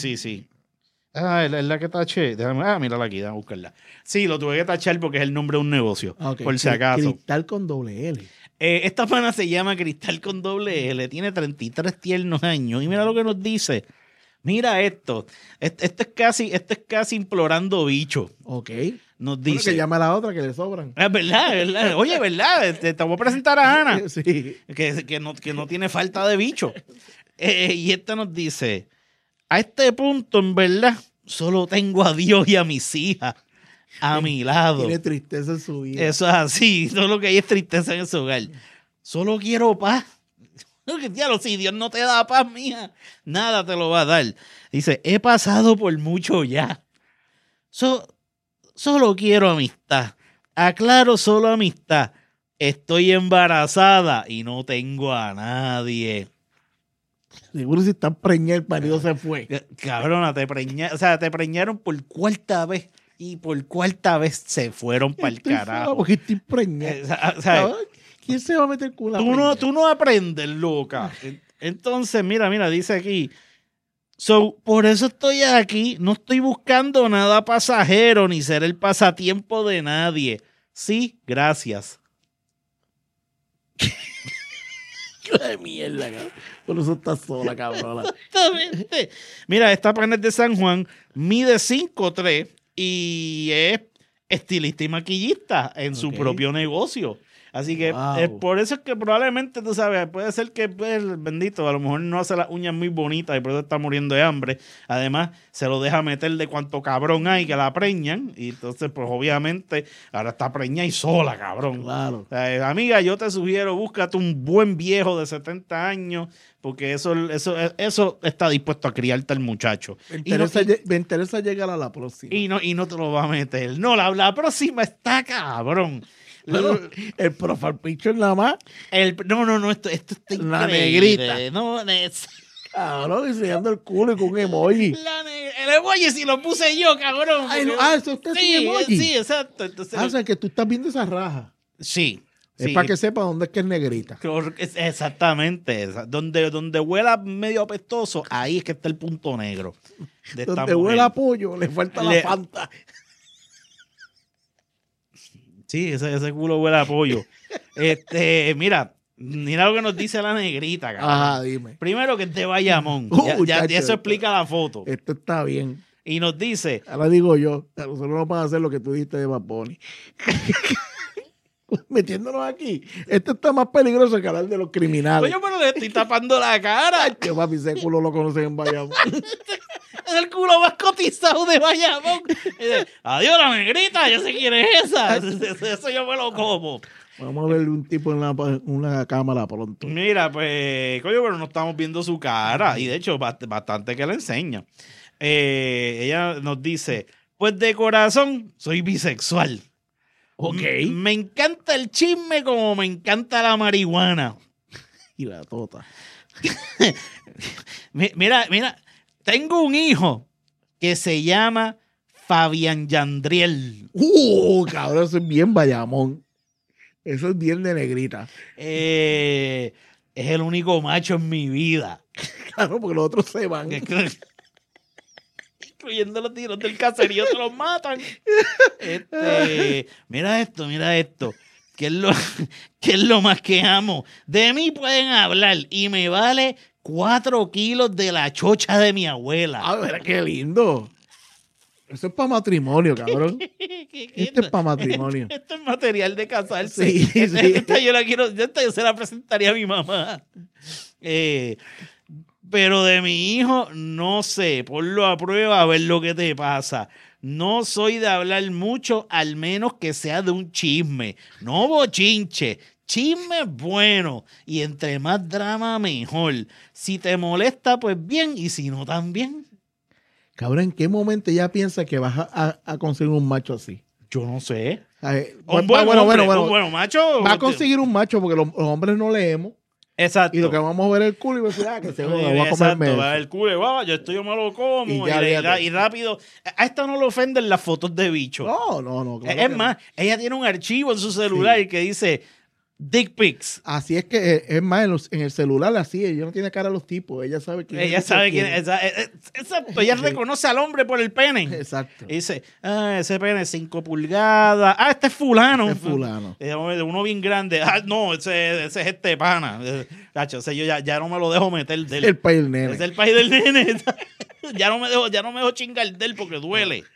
Es la que taché. Mírala aquí, déjame buscarla. Sí, lo tuve que tachar porque es el nombre de un negocio. Okay. Por si acaso. Cristal con doble L. Esta pana se llama Cristal con doble L. Tiene 33 tiernos años. Y mira lo que nos dice. Mira esto. Esto es casi implorando bicho. Ok. Nos dice. Bueno, que llama a la otra que le sobran. Es verdad. Oye, ¿verdad? Te voy a presentar a Ana. Sí. Que no tiene falta de bicho. Y esta nos dice, a este punto, en verdad, solo tengo a Dios y a mis hijas a mi lado. Tiene tristeza en su vida. Eso es así, todo lo que hay es tristeza en ese hogar. Solo quiero paz. Diablo, si Dios no te da paz, mía, nada te lo va a dar. Dice, he pasado por mucho ya. Solo quiero amistad. Aclaro, solo amistad. Estoy embarazada y no tengo a nadie. Seguro si están preñados, el marido se fue. Cabrona, te preñaron por cuarta vez y por cuarta vez se fueron para el carajo. Porque estoy preñado. ¿Quién se va a meter con la Tú no aprendes, loca. Entonces, mira, dice aquí. Por eso estoy aquí. No estoy buscando nada pasajero ni ser el pasatiempo de nadie. Sí, gracias. ¡Qué mierda, cabrón! Por eso estás sola, cabrona. Exactamente. Mira, esta pana es de San Juan, mide 5'3" y es estilista y maquillista en su propio negocio. Así que por eso es que probablemente, tú sabes, puede ser que bendito, a lo mejor no hace las uñas muy bonitas y por eso está muriendo de hambre. Además, se lo deja meter de cuánto cabrón hay que la preñan. Y entonces, pues obviamente, ahora está preñada y sola, cabrón. Claro. Amiga, yo te sugiero, búscate un buen viejo de 70 años, porque eso está dispuesto a criarte al muchacho. Me interesa llegar a la próxima. Y no te lo va a meter. No, la próxima está cabrón. El profile picture nada más. No, esto está increíble. La negrita. No, cabrón, enseñando el culo y con un emoji. El emoji si lo puse yo, cabrón. Eso usted tiene emoji. Sí, exacto. Entonces, o sea, que tú estás viendo esa raja. Sí. Es para que sepa dónde es que es negrita. Exactamente. Donde huela medio apestoso, ahí es que está el punto negro. Donde huela a pollo, le falta la Fanta. Sí, ese culo huele a pollo. Mira lo que nos dice la negrita, cabrón. Ajá, dime. Primero que es de Bayamón. Ya eso explica la foto. Esto está bien. Y nos dice... Ahora digo yo, nosotros no vamos a hacer lo que tú dijiste de Bad Bunny. Metiéndonos aquí. Esto está más peligroso que hablar de los criminales. Oye, pero le estoy tapando la cara. Que papi, ese culo lo conocen en Bayamón. Es el culo más cotizado de Bayamón. Adiós, la negrita, yo sé quién es esa. Eso yo me lo como. Vamos a ver un tipo en una cámara pronto. Mira, pues, coño, pero no estamos viendo su cara. Y de hecho, bastante que le enseña. Ella nos dice, pues de corazón, soy bisexual. Ok. Me encanta el chisme como me encanta la marihuana. Y la tota. Mira, tengo un hijo que se llama Fabián Yandriel. Cabrón, eso es bien Bayamón. Eso es bien de negrita. Es el único macho en mi vida. Claro, porque los otros se van. Incluyendo los tiros del caserío, se los matan. Mira esto. ¿Qué es lo más que amo? De mí pueden hablar y me vale 4 kilos de la chocha de mi abuela. Ah, mira qué lindo. Eso es para matrimonio, cabrón. Esto es para matrimonio. Esto es material de casarse. Sí. Esta yo se la presentaría a mi mamá. Pero de mi hijo, no sé. Ponlo a prueba a ver lo que te pasa. No soy de hablar mucho, al menos que sea de un chisme. No bochinche. Chisme bueno. Y entre más drama, mejor. Si te molesta, pues bien. Y si no, también. Cabrón, ¿en qué momento ya piensa que vas a conseguir un macho así? Yo no sé. Un buen macho. Va a conseguir un macho porque los hombres no leemos. Exacto. Y lo que vamos a ver es el culo y va a decir, que se joda, voy a comerme eso. El culo, yo me lo como. Y rápido. A esta no le ofenden las fotos de bicho. No. Claro es más, ella tiene un archivo en su celular que dice dick pics. Así es que, es más, en el celular así, ella no tiene cara a los tipos, ella sabe quién es. Ella sabe quién es. Exacto, ella reconoce al hombre por el pene. Exacto. Y dice, ese pene es 5 pulgadas. Este es fulano. Uno bien grande. No, ese es este pana. Ese yo ya no me lo dejo meter de él. El país del nene. Es el país del nene. ya no me dejo chingar de él porque duele.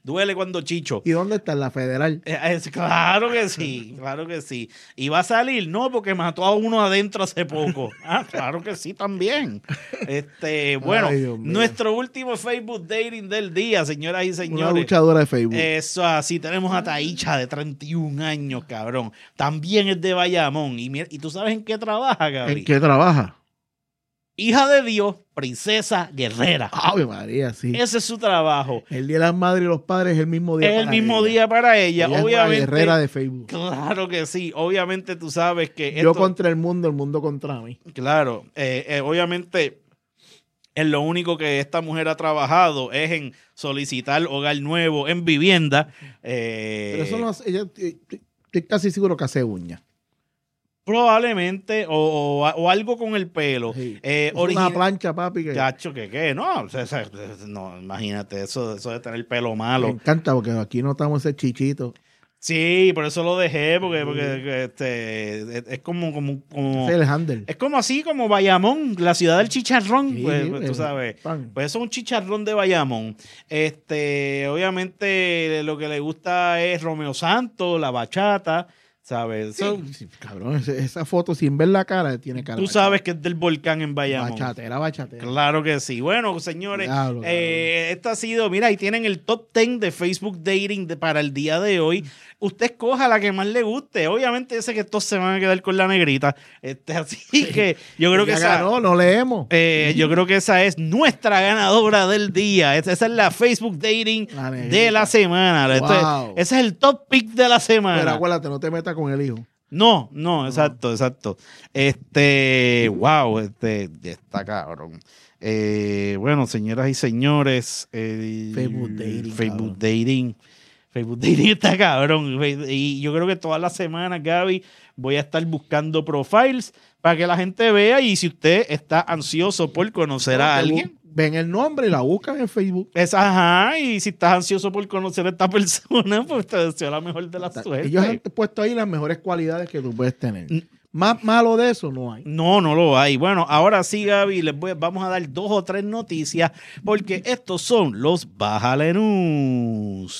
duele cuando chicho. ¿Y dónde está la federal? Claro que sí, claro que sí. ¿Y va a salir? No, porque mató a uno adentro hace poco. Claro que sí también. Bueno, Ay, Dios mío. nuestro último Facebook dating del día, señoras y señores. Una luchadora de Facebook. Eso así, tenemos a Taicha de 31 años, cabrón. También es de Bayamón. ¿Y tú sabes en qué trabaja, Gabriel? ¿En qué trabaja? Hija de Dios, princesa guerrera. Ave María, sí. Ese es su trabajo. El Día de las Madres y los Padres es el mismo día Es el para mismo ella. día para ella. Ella es una Obviamente. guerrera de Facebook. Claro que sí. Obviamente tú sabes que Yo esto, contra el mundo contra mí. claro, obviamente es lo único que esta mujer ha trabajado es en solicitar hogar nuevo en vivienda. Pero eso no hace, ella, estoy casi seguro que hace uñas. Probablemente, o algo con el pelo. Sí. Una plancha, papi. Que Chacho, ¿qué? No, no, imagínate, eso de tener pelo me malo. encanta porque aquí notamos ese chichito. Sí, por eso lo dejé, porque es como Ese es el handle. es como así, como Bayamón, la ciudad del chicharrón, Sí, pues tú sabes. pan. Pues eso es un chicharrón de Bayamón. Obviamente lo que le gusta es Romeo Santos, la bachata, ¿sabes? Sí, cabrón, esa foto sin ver la cara tiene cara. Tú sabes que es del volcán en Bayamón. Bachatera. Claro que sí. Bueno, señores, Diablo, cabrón. esto ha sido, mira, ahí tienen el top 10 de Facebook Dating para el día de hoy. Usted escoja la que más le guste. Obviamente yo sé que estos se van a quedar con la negrita. Así que yo creo que Ya esa, ganó, no leemos. yo creo que esa es nuestra ganadora del día. Esa es la Facebook Dating La negrita. de la semana. Wow. Ese es el top pick de la semana. Pero acuérdate, no te metas con el hijo. No, exacto. Wow, está cabrón. Bueno, señoras y señores, Facebook Dating, Facebook cabrón. Dating. Facebook Dating está cabrón. Y yo creo que todas las semanas, Gaby, voy a estar buscando profiles para que la gente vea. Y si usted está ansioso por conocer a alguien, Ven el nombre y la buscan en Facebook. y si estás ansioso por conocer a esta persona, pues te deseo la mejor de la suerte. Ellos han puesto ahí las mejores cualidades que tú puedes tener. Más malo de eso no hay. No lo hay. Bueno, ahora sí, Gaby, vamos a dar 2 o 3 noticias porque estos son los Bájale News.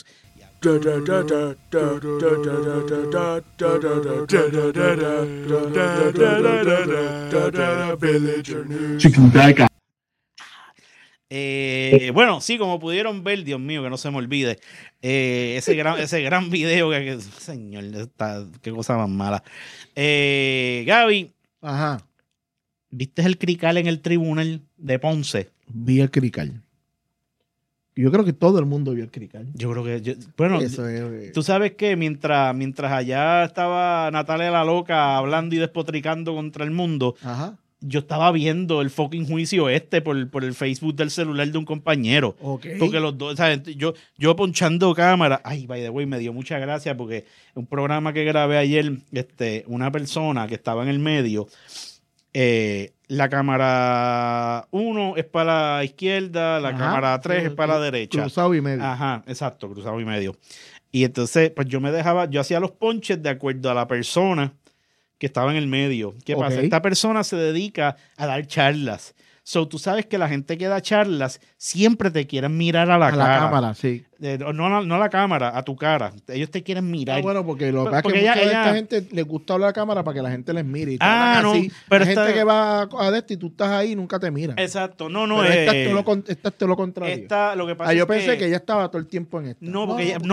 Bueno, sí, como pudieron ver, Dios mío, que no se me olvide, ese gran video señor, qué cosa más mala. Gaby, Ajá. ¿viste el crical en el tribunal de Ponce? Vi el crical. Yo creo que todo el mundo vio el crical. Yo creo que, bueno, Eso es, tú sabes que mientras allá estaba Natalia la Loca hablando y despotricando contra el mundo, Ajá. yo estaba viendo el fucking juicio por el Facebook del celular de un compañero. Ok. Porque los dos, ¿sabes? Yo ponchando cámara, ay, by the way, me dio mucha gracia porque un programa que grabé ayer, una persona que estaba en el medio, la cámara 1 es para la izquierda, la Ajá. cámara 3 es para la derecha. Cruzado y medio. Ajá, exacto, cruzado y medio. Y entonces, pues yo hacía los ponches de acuerdo a la persona que estaba en el medio. ¿Qué Ok. pasa? Esta persona se dedica a dar charlas. So, tú sabes que la gente que da charlas siempre te quieren mirar a la a cara. la cámara, sí. No a la cámara, a tu cara. Ellos te quieren mirar. Bueno, porque lo que pasa es Porque que mucha de ella- esta gente les gusta hablar a la cámara para que la gente les mire. Y te Ah, hablan no, así. pero Hay esta- gente que va a esto y tú estás ahí y nunca te mira. Exacto. No, Pero esta es todo lo contrario. Lo que pasa Yo es pensé que ella estaba todo el tiempo en esto. No, porque ella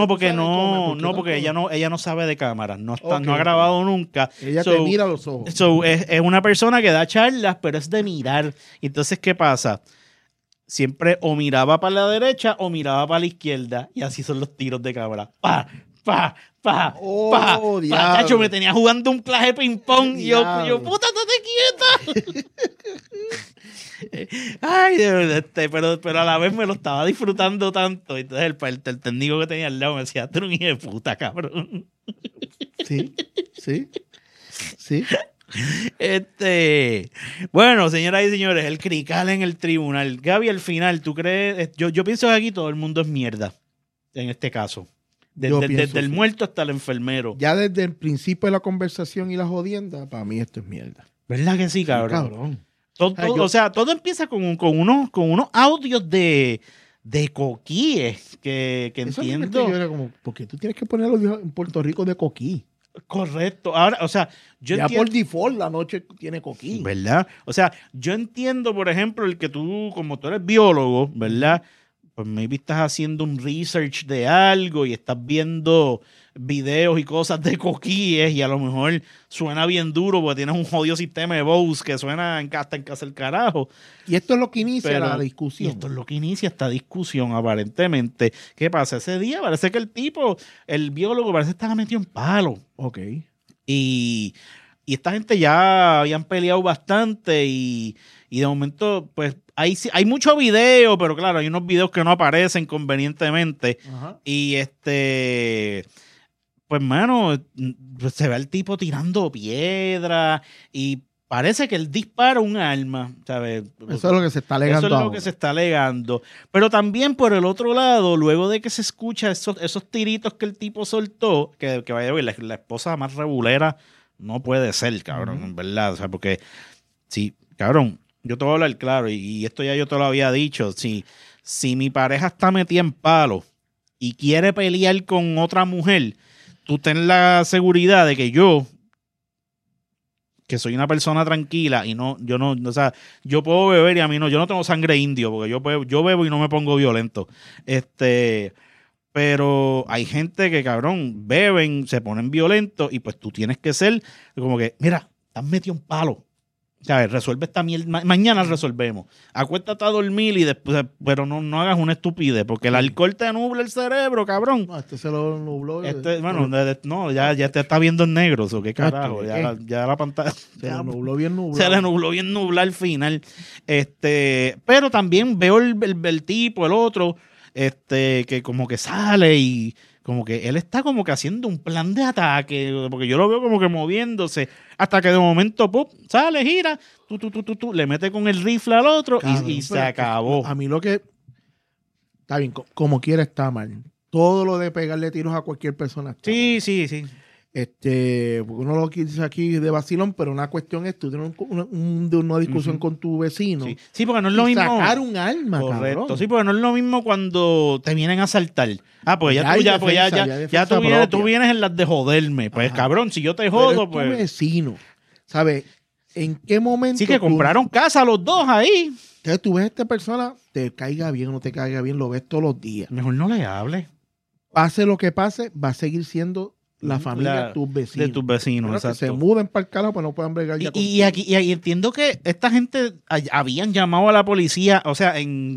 no sabe de cámaras. No Ok, ha grabado nunca. Ella So, te mira a los ojos. Es una persona que da charlas, pero es de mirar. Entonces, ¿qué pasa? Siempre o miraba para la derecha o miraba para la izquierda. Y así son los tiros de cámara. ¡Pa! ¡Pa! ¡Pa! Oh, ¡Pa! diablo. Tacho, me tenía jugando un claje ping-pong. Y yo, Diablo. puta, estate quieta. Ay, de verdad, pero a la vez me lo estaba disfrutando tanto. Entonces el técnico que tenía al lado me decía, tú eres un hijo de puta, cabrón. Sí, sí, sí. Bueno, señoras y señores, el crical en el tribunal. Gaby, al final, ¿tú crees? Yo pienso que aquí todo el mundo es mierda, en este caso. Yo pienso, Desde el sí. muerto hasta el enfermero. Ya desde el principio de la conversación y la jodienda, para mí esto es mierda. ¿Verdad que sí, cabrón? Cabrón. Todo, Ah, yo- o sea, todo empieza con unos audios de de coquíes que Eso entiendo. yo era como, porque tú tienes que poner a los hijos en Puerto Rico de coquí. Correcto. Ahora, o sea, yo Ya entiendo. por default la noche tiene coquí. ¿Verdad? O sea, yo entiendo, por ejemplo, el que tú, como tú eres biólogo, ¿verdad? Pues maybe estás haciendo un research de algo y estás viendo videos y cosas de coquíes y a lo mejor suena bien duro porque tienes un jodido sistema de Bose que suena hasta en casa el carajo. Y esto es lo que inicia Pero- la Y discusión. esto es lo que inicia esta discusión, aparentemente. ¿Qué pasa? Ese día parece que el tipo, el biólogo, parece que estaba metido en palo. Ok. Y esta gente ya habían peleado bastante y de momento, pues, hay mucho video, pero claro, hay unos videos que no aparecen convenientemente. Ajá. Y pues, mano, pues, se ve al tipo tirando piedra y parece que él dispara un arma, ¿sabes? Eso es lo que se está alegando. Eso es lo ahora. que se está alegando. Pero también por el otro lado, luego de que se escucha esos tiritos que el tipo soltó, que vaya a ver, la esposa más rebulera no puede ser, cabrón, en verdad. O sea, porque, sí, cabrón, yo te voy a hablar claro, y esto ya yo te lo había dicho, si mi pareja está metida en palo y quiere pelear con otra mujer, tú ten la seguridad de que yo, que soy una persona tranquila y o sea, yo puedo beber y a mí no, yo no tengo sangre indio porque yo bebo y no me pongo violento. Pero hay gente que, cabrón, beben, se ponen violentos y pues tú tienes que ser como que, mira, estás metido en palo. ¿Sabes? Resuelve esta mierda. Mañana resolvemos. Acuéstate a dormir y después, pero no hagas una estupidez porque el alcohol te nubla el cerebro, cabrón. No, este se lo nubló. Bueno, no, ya te está viendo en negro, ¿o qué carajo? Ya la pantalla Se lo nubló bien nublado. se le nubló bien nubla al final. Pero también veo el tipo, el otro, que como que sale y como que él está como que haciendo un plan de ataque, porque yo lo veo como que moviéndose, hasta que de momento, ¡pum!, sale, gira, le mete con el rifle al otro Cabrón, y se pero acabó. A mí lo que... Está bien, como quiera está mal. Todo lo de pegarle tiros a cualquier persona está mal. Sí. Porque uno lo dice aquí de vacilón, pero una cuestión es tú tienes una discusión con tu vecino. Sí, porque no es lo y mismo. sacar un arma, Correcto, cabrón. sí, porque no es lo mismo cuando te vienen a asaltar. Pues Ya hay ya defensa tú propia. vienes en las de joderme. Pues, Ajá. cabrón, si yo te Pero jodo, es tu pues. vecino. ¿Sabes? ¿En qué momento? Sí, que compraron casa los dos ahí. Entonces tú ves a esta persona, te caiga bien o no te caiga bien, lo ves todos los días. Mejor no le hables. Pase lo que pase, va a seguir siendo la familia de tus vecinos. De tus vecinos, Pero que exacto. se muden para el carajo, pues no puedan bregar ya Y aquí entiendo que esta gente habían llamado a la policía, o sea, en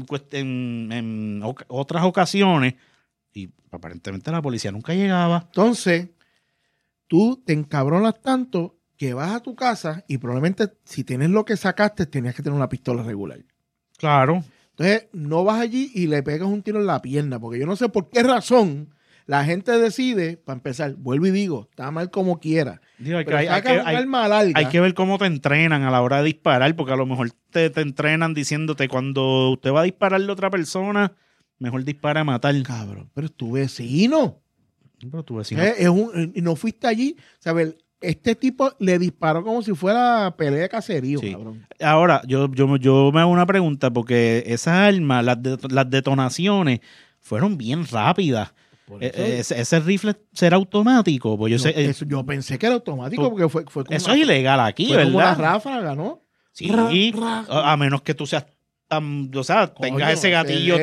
otras ocasiones, y aparentemente la policía nunca llegaba. Entonces, tú te encabronas tanto que vas a tu casa y probablemente si tienes lo que sacaste, tenías que tener una pistola regular. Claro. Entonces, no vas allí y le pegas un tiro en la pierna, porque yo no sé por qué razón la gente decide, para empezar, vuelvo y digo, está mal como quiera. Digo, Pero sacas un arma larga. hay que ver cómo te entrenan a la hora de disparar, porque a lo mejor te entrenan diciéndote cuando usted va a dispararle a otra persona, mejor dispara a matar. Cabrón, pero es tu vecino. Pero tu vecino. Y no fuiste allí, ¿sabes? Este tipo le disparó como si fuera pelea de caserío, Sí. cabrón. Ahora, yo me hago una pregunta, porque esas armas, las detonaciones, fueron bien rápidas. Por eso- Ese rifle será automático. Pues yo pensé que era automático porque fue como eso es ilegal aquí, fue como una ¿verdad? ráfaga, ¿no? Sí, Ra. a menos que tú seas tan, o sea, Coño, tengas ese gatillo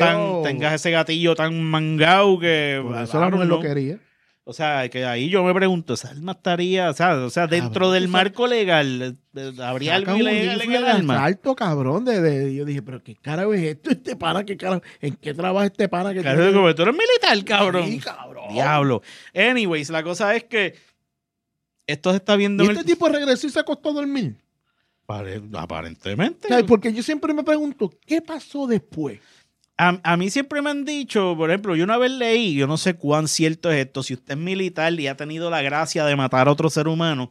tan mangado que Por eso la mujer lo quería. O sea, que ahí yo me pregunto, ¿esa arma estaría, o sea, dentro Cabrón, del tú marco legal, habría algo Saca un ilegal en rifle el de arma? asalto, cabrón. Yo dije, pero qué carajo es esto, este pana, qué carajo, ¿en qué trabaja este pana? Que Claro, como tú eres militar, cabrón. Sí, cabrón. Diablo. Anyways, la cosa es que esto se está viendo Y en este el... tipo regresó y se acostó a dormir. Aparentemente. ¿Sabes? Porque yo siempre me pregunto, ¿qué pasó después? A mí siempre me han dicho, por ejemplo, yo una vez leí, yo no sé cuán cierto es esto, si usted es militar y ha tenido la gracia de matar a otro ser humano,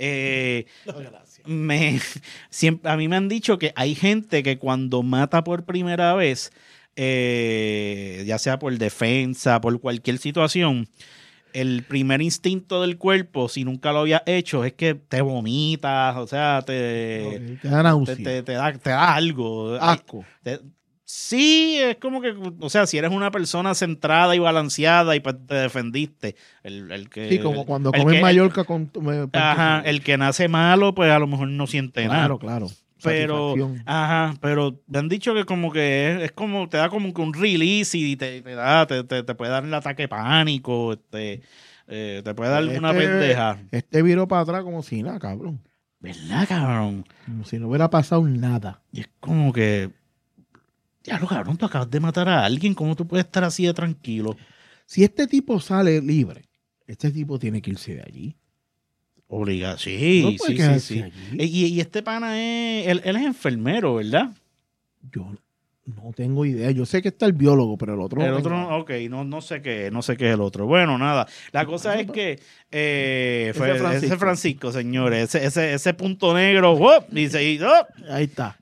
a mí me han dicho que hay gente que cuando mata por primera vez, ya sea por defensa, por cualquier situación, el primer instinto del cuerpo, si nunca lo había hecho, es que te vomitas, o sea, Te da náusea. te da algo. Asco. Sí, es como que, o sea, si eres una persona centrada y balanceada y pues te defendiste, el que... Sí, como cuando el comes que- Mallorca con... Ajá, el que nace malo, pues a lo mejor no siente nada. Claro. Pero, Satisfacción. ajá, pero me han dicho que como que es como, te da como que un release y te puede dar el ataque de pánico, te puede dar una pendeja. Este viró para atrás como si nada, cabrón. ¿Verdad, cabrón? Como si no hubiera pasado nada. Y es como que, ya lo cabrón, tú acabas de matar a alguien, ¿cómo tú puedes estar así de tranquilo? Si este tipo sale libre, este tipo tiene que irse de allí. Obligado, sí, No puede sí, quedarse sí. allí. Y este pana él es enfermero, ¿verdad? Yo no tengo idea. Yo sé que está el biólogo, pero el otro El no otro, tengo- ok, no sé qué es el otro. Bueno, nada. La cosa es que ese Francisco, señores, ese punto negro, ¡oh! Dice, ¡oh! Ahí está.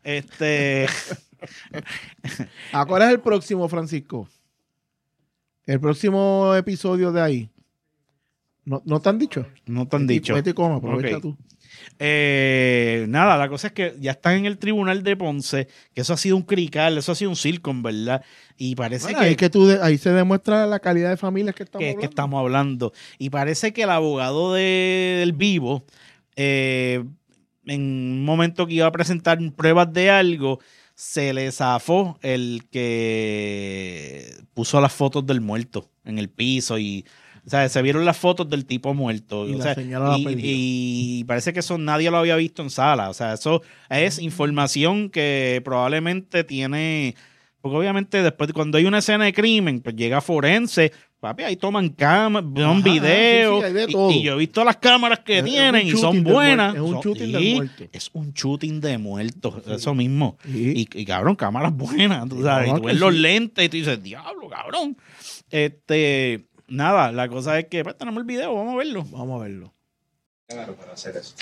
¿A cuál es el próximo, Francisco? El próximo episodio de ahí. ¿No te han dicho? No te han dicho. Vete y come, aprovecha Ok. tú. Nada, la cosa es que ya están en el tribunal de Ponce, que eso ha sido un crical, eso ha sido un circo, en verdad. Y parece Bueno, ahí, ahí se demuestra la calidad de familias que estamos que hablando. estamos hablando. Y parece que el abogado del vivo, en un momento que iba a presentar pruebas de algo, se le zafó el que puso las fotos del muerto en el piso y, o sea, se vieron las fotos del tipo muerto. Y o la sea, señora la perdió. y parece que eso nadie lo había visto en sala. O sea, eso es información que probablemente tiene... Porque obviamente después, cuando hay una escena de crimen, pues llega forense, papi, ahí toman cámaras, ven videos. sí, hay de todo. Y yo he visto las cámaras que Es tienen un y son shooting de buenas. muerte, es un Son- shooting de sí, muerte. es un shooting de muertos, eso mismo. Sí. Y cabrón, cámaras buenas, tú Sí, sabes. no, Y tú que ves los sí. lentes y tú dices, diablo, cabrón. Nada, la cosa es que pues, tenemos el video, vamos a verlo. Vamos a verlo. Claro, para hacer eso.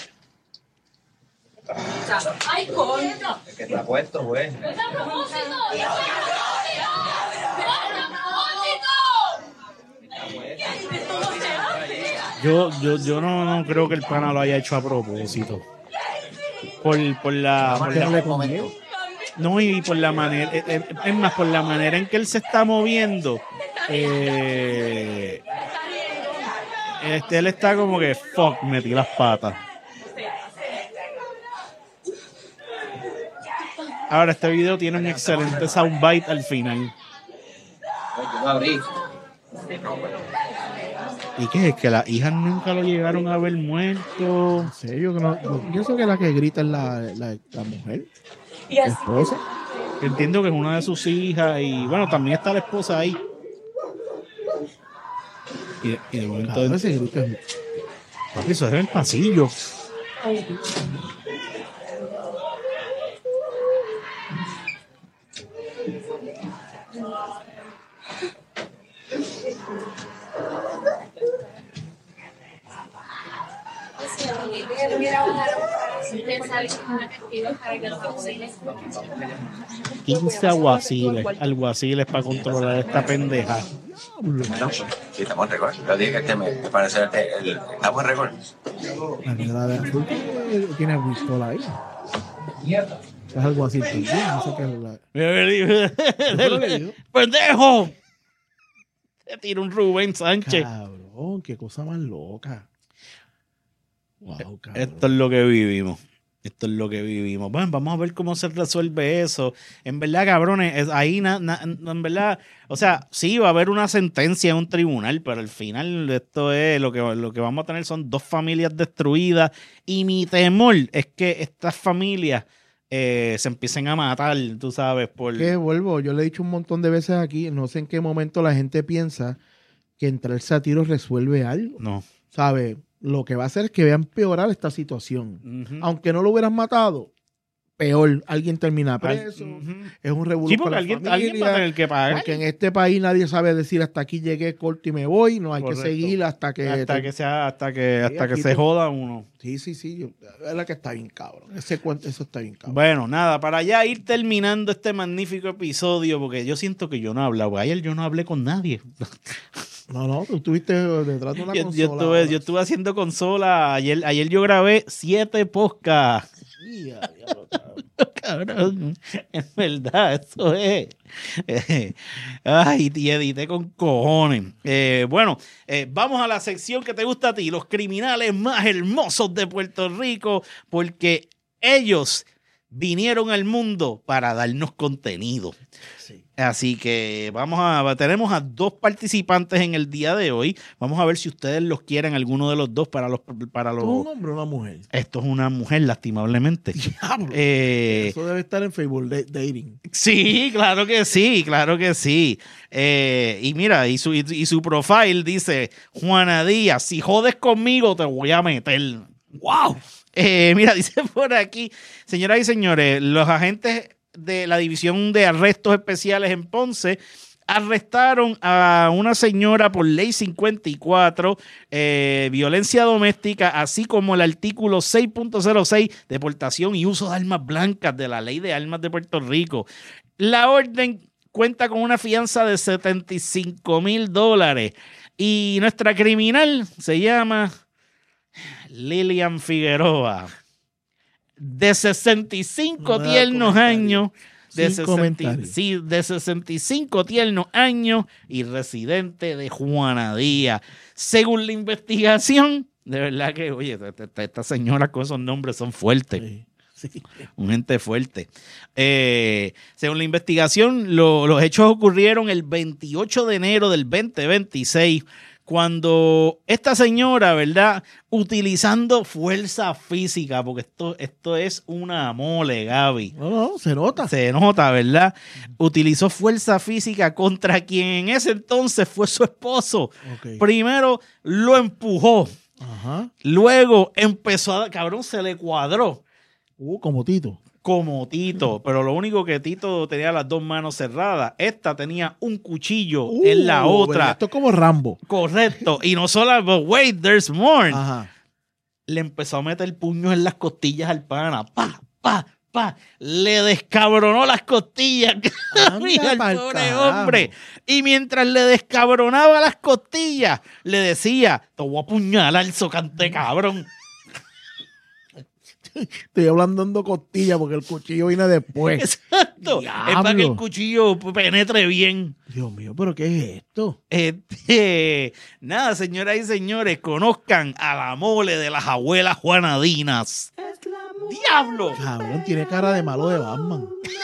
¡Ay, coño! Es que está puesto, güey. ¡Es a propósito! ¡Es a propósito! Yo no creo que el pana lo haya hecho a propósito. Por la no, y por la manera, es más, por la manera en que él se está moviendo. Él está como que fuck, metí las patas. Ahora, este video tiene un excelente soundbite al final. Yo lo abrí. ¿Y qué es? Que las hijas nunca lo llegaron a ver muerto. En serio, que no, yo pienso que la que grita es la mujer. La esposa. Entiendo que es una de sus hijas y bueno, también está la esposa ahí. Y de momento Claro, ese grito es- papi, eso es en el pasillo. Para 15 alguaciles para controlar esta pendeja. Bueno, sí, estamos en récord. Yo dije que me parece estamos en récord. La negra de azul tiene pistola ahí. Es algo así también. No sé qué es la... ¡Pendejo! Se tira un Rubén Sánchez. Cabrón, qué cosa más loca. Wow, cabrón. Esto es lo que vivimos. Bueno, vamos a ver cómo se resuelve eso. En verdad, cabrones, ahí en verdad, o sea, sí va a haber una sentencia en un tribunal, pero al final esto es lo que vamos a tener son dos familias destruidas y mi temor es que estas familias se empiecen a matar, tú sabes, por... Que vuelvo, yo le he dicho un montón de veces aquí, no sé en qué momento la gente piensa que entrarse a tiros resuelve algo. No. ¿Sabe? Lo que va a hacer es que vean empeorar esta situación. Ujú. Aunque no lo hubieran matado, peor, alguien termina preso. Ujú. Es un revuelo Sí, con porque la alguien va a familia, tener que pagar. porque en este país nadie sabe decir hasta aquí llegué, corto y me voy. No hay Correcto. que seguir hasta que... Hasta que aquí se tú- joda uno. Sí. Es verdad que está bien cabrón. Ese cuento, eso está bien cabrón. Bueno, nada, para ya ir terminando este magnífico episodio, porque yo siento que yo no he hablado. Ayer yo no hablé con nadie. No, tú estuviste detrás de una Yo estuve haciendo consola. Ayer yo grabé 7 podcasts. Ya, diablo, cabrón. Cabrón, es verdad, eso es. Ay, y edité con cojones. Bueno, vamos a la sección que te gusta a ti, los criminales más hermosos de Puerto Rico, porque ellos vinieron al mundo para darnos contenido. Sí. Así que tenemos a 2 participantes en el día de hoy. Vamos a ver si ustedes los quieren, alguno de los dos, para los. ¿Es un hombre o una mujer? Esto es una mujer, lastimablemente. Eso debe estar en Facebook Dating. Sí, claro que sí, claro que sí. Y mira, y su profile dice: Juana Díaz, si jodes conmigo te voy a meter. ¡Wow! Mira, dice por aquí, señoras y señores, los agentes de la División de Arrestos Especiales en Ponce arrestaron a una señora por ley 54, violencia doméstica, así como el artículo 6.06, deportación y uso de armas blancas de la Ley de Armas de Puerto Rico. La orden cuenta con una fianza de $75,000 y nuestra criminal se llama Lilian Figueroa, de 65 tiernos años, de 65 tiernos años y residente de Juana Díaz. Según la investigación, de verdad que, oye, estas señoras con esos nombres son fuertes. Sí. Un gente fuerte. Según la investigación, los hechos ocurrieron el 28 de enero del 2026, cuando esta señora, ¿verdad?, utilizando fuerza física, porque esto es una mole, Gaby. No, se nota. Se nota, ¿verdad? Utilizó fuerza física contra quien en ese entonces fue su esposo. Okay. Primero lo empujó. Ajá. Luego empezó cabrón, se le cuadró. Como Tito. Como Tito, pero lo único que Tito tenía las 2 manos cerradas. Esta tenía un cuchillo en la otra. Esto es como Rambo. Correcto. Y no solo, but wait, there's more. Ajá. Le empezó a meter puños en las costillas al pana. Pa, pa, pa. Le descabronó las costillas al pobre hombre. Y mientras le descabronaba las costillas, le decía: te voy a apuñalar, socante cabrón. Estoy hablando de costillas porque el cuchillo viene después. Exacto. Diablo. Es para que el cuchillo penetre bien. Dios mío, ¿pero qué es esto? Nada, señoras y señores, conozcan a la mole de las abuelas juanadinas. ¡Diablo! Cabrón, tiene cara de malo de Batman.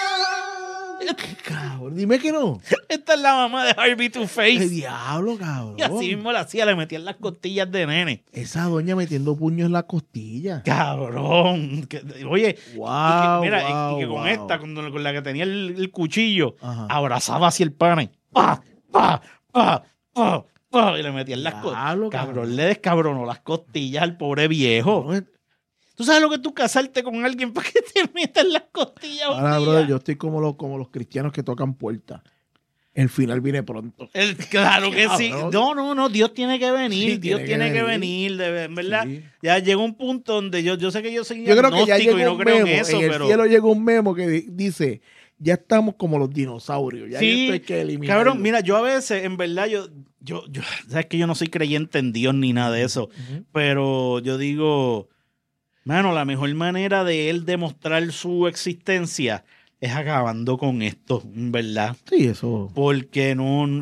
Cabrón, dime que no. Esta es la mamá de Harvey Two-Face. ¡Qué diablo, cabrón! Y así mismo la hacía, le metían las costillas de nene. Esa doña metiendo puños en la costilla. Cabrón. Oye, wow, y que con esta, con la que tenía el cuchillo, ajá, abrazaba hacia el pane. ¡Pa, pa, pa, pa, pa! Y le metían las costillas. Cabrón, le descabronó las costillas al pobre viejo. No, ¿tú sabes lo que tú casarte con alguien para que te metan las costillas? Ahora, brother, yo estoy como los cristianos que tocan puertas. El final viene pronto. Claro que sí. No, Dios tiene que venir. Sí, Dios tiene que venir, ¿verdad? Sí. Ya llegó un punto donde yo sé que yo soy agnóstico y no creo en eso, en pero... el cielo llegó un memo que dice: ya estamos como los dinosaurios. Ya sí, esto hay que eliminarlo. Cabrón, mira, yo a veces, en verdad, yo sabes que yo no soy creyente en Dios ni nada de eso, pero yo digo... Mano, la mejor manera de él demostrar su existencia es acabando con esto, ¿verdad? Sí, eso. Porque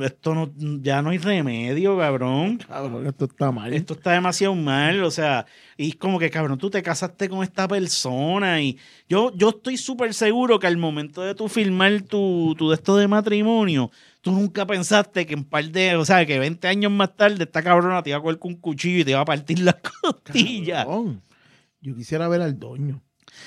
ya no hay remedio, cabrón. Cabrón, esto está mal. Esto está demasiado mal, o sea, y como que, cabrón, tú te casaste con esta persona y yo estoy súper seguro que al momento de tú firmar tu de esto de matrimonio, tú nunca pensaste que que 20 años más tarde esta cabrona te iba a coger con un cuchillo y te iba a partir las costillas. Cabrón. Yo quisiera ver al doño.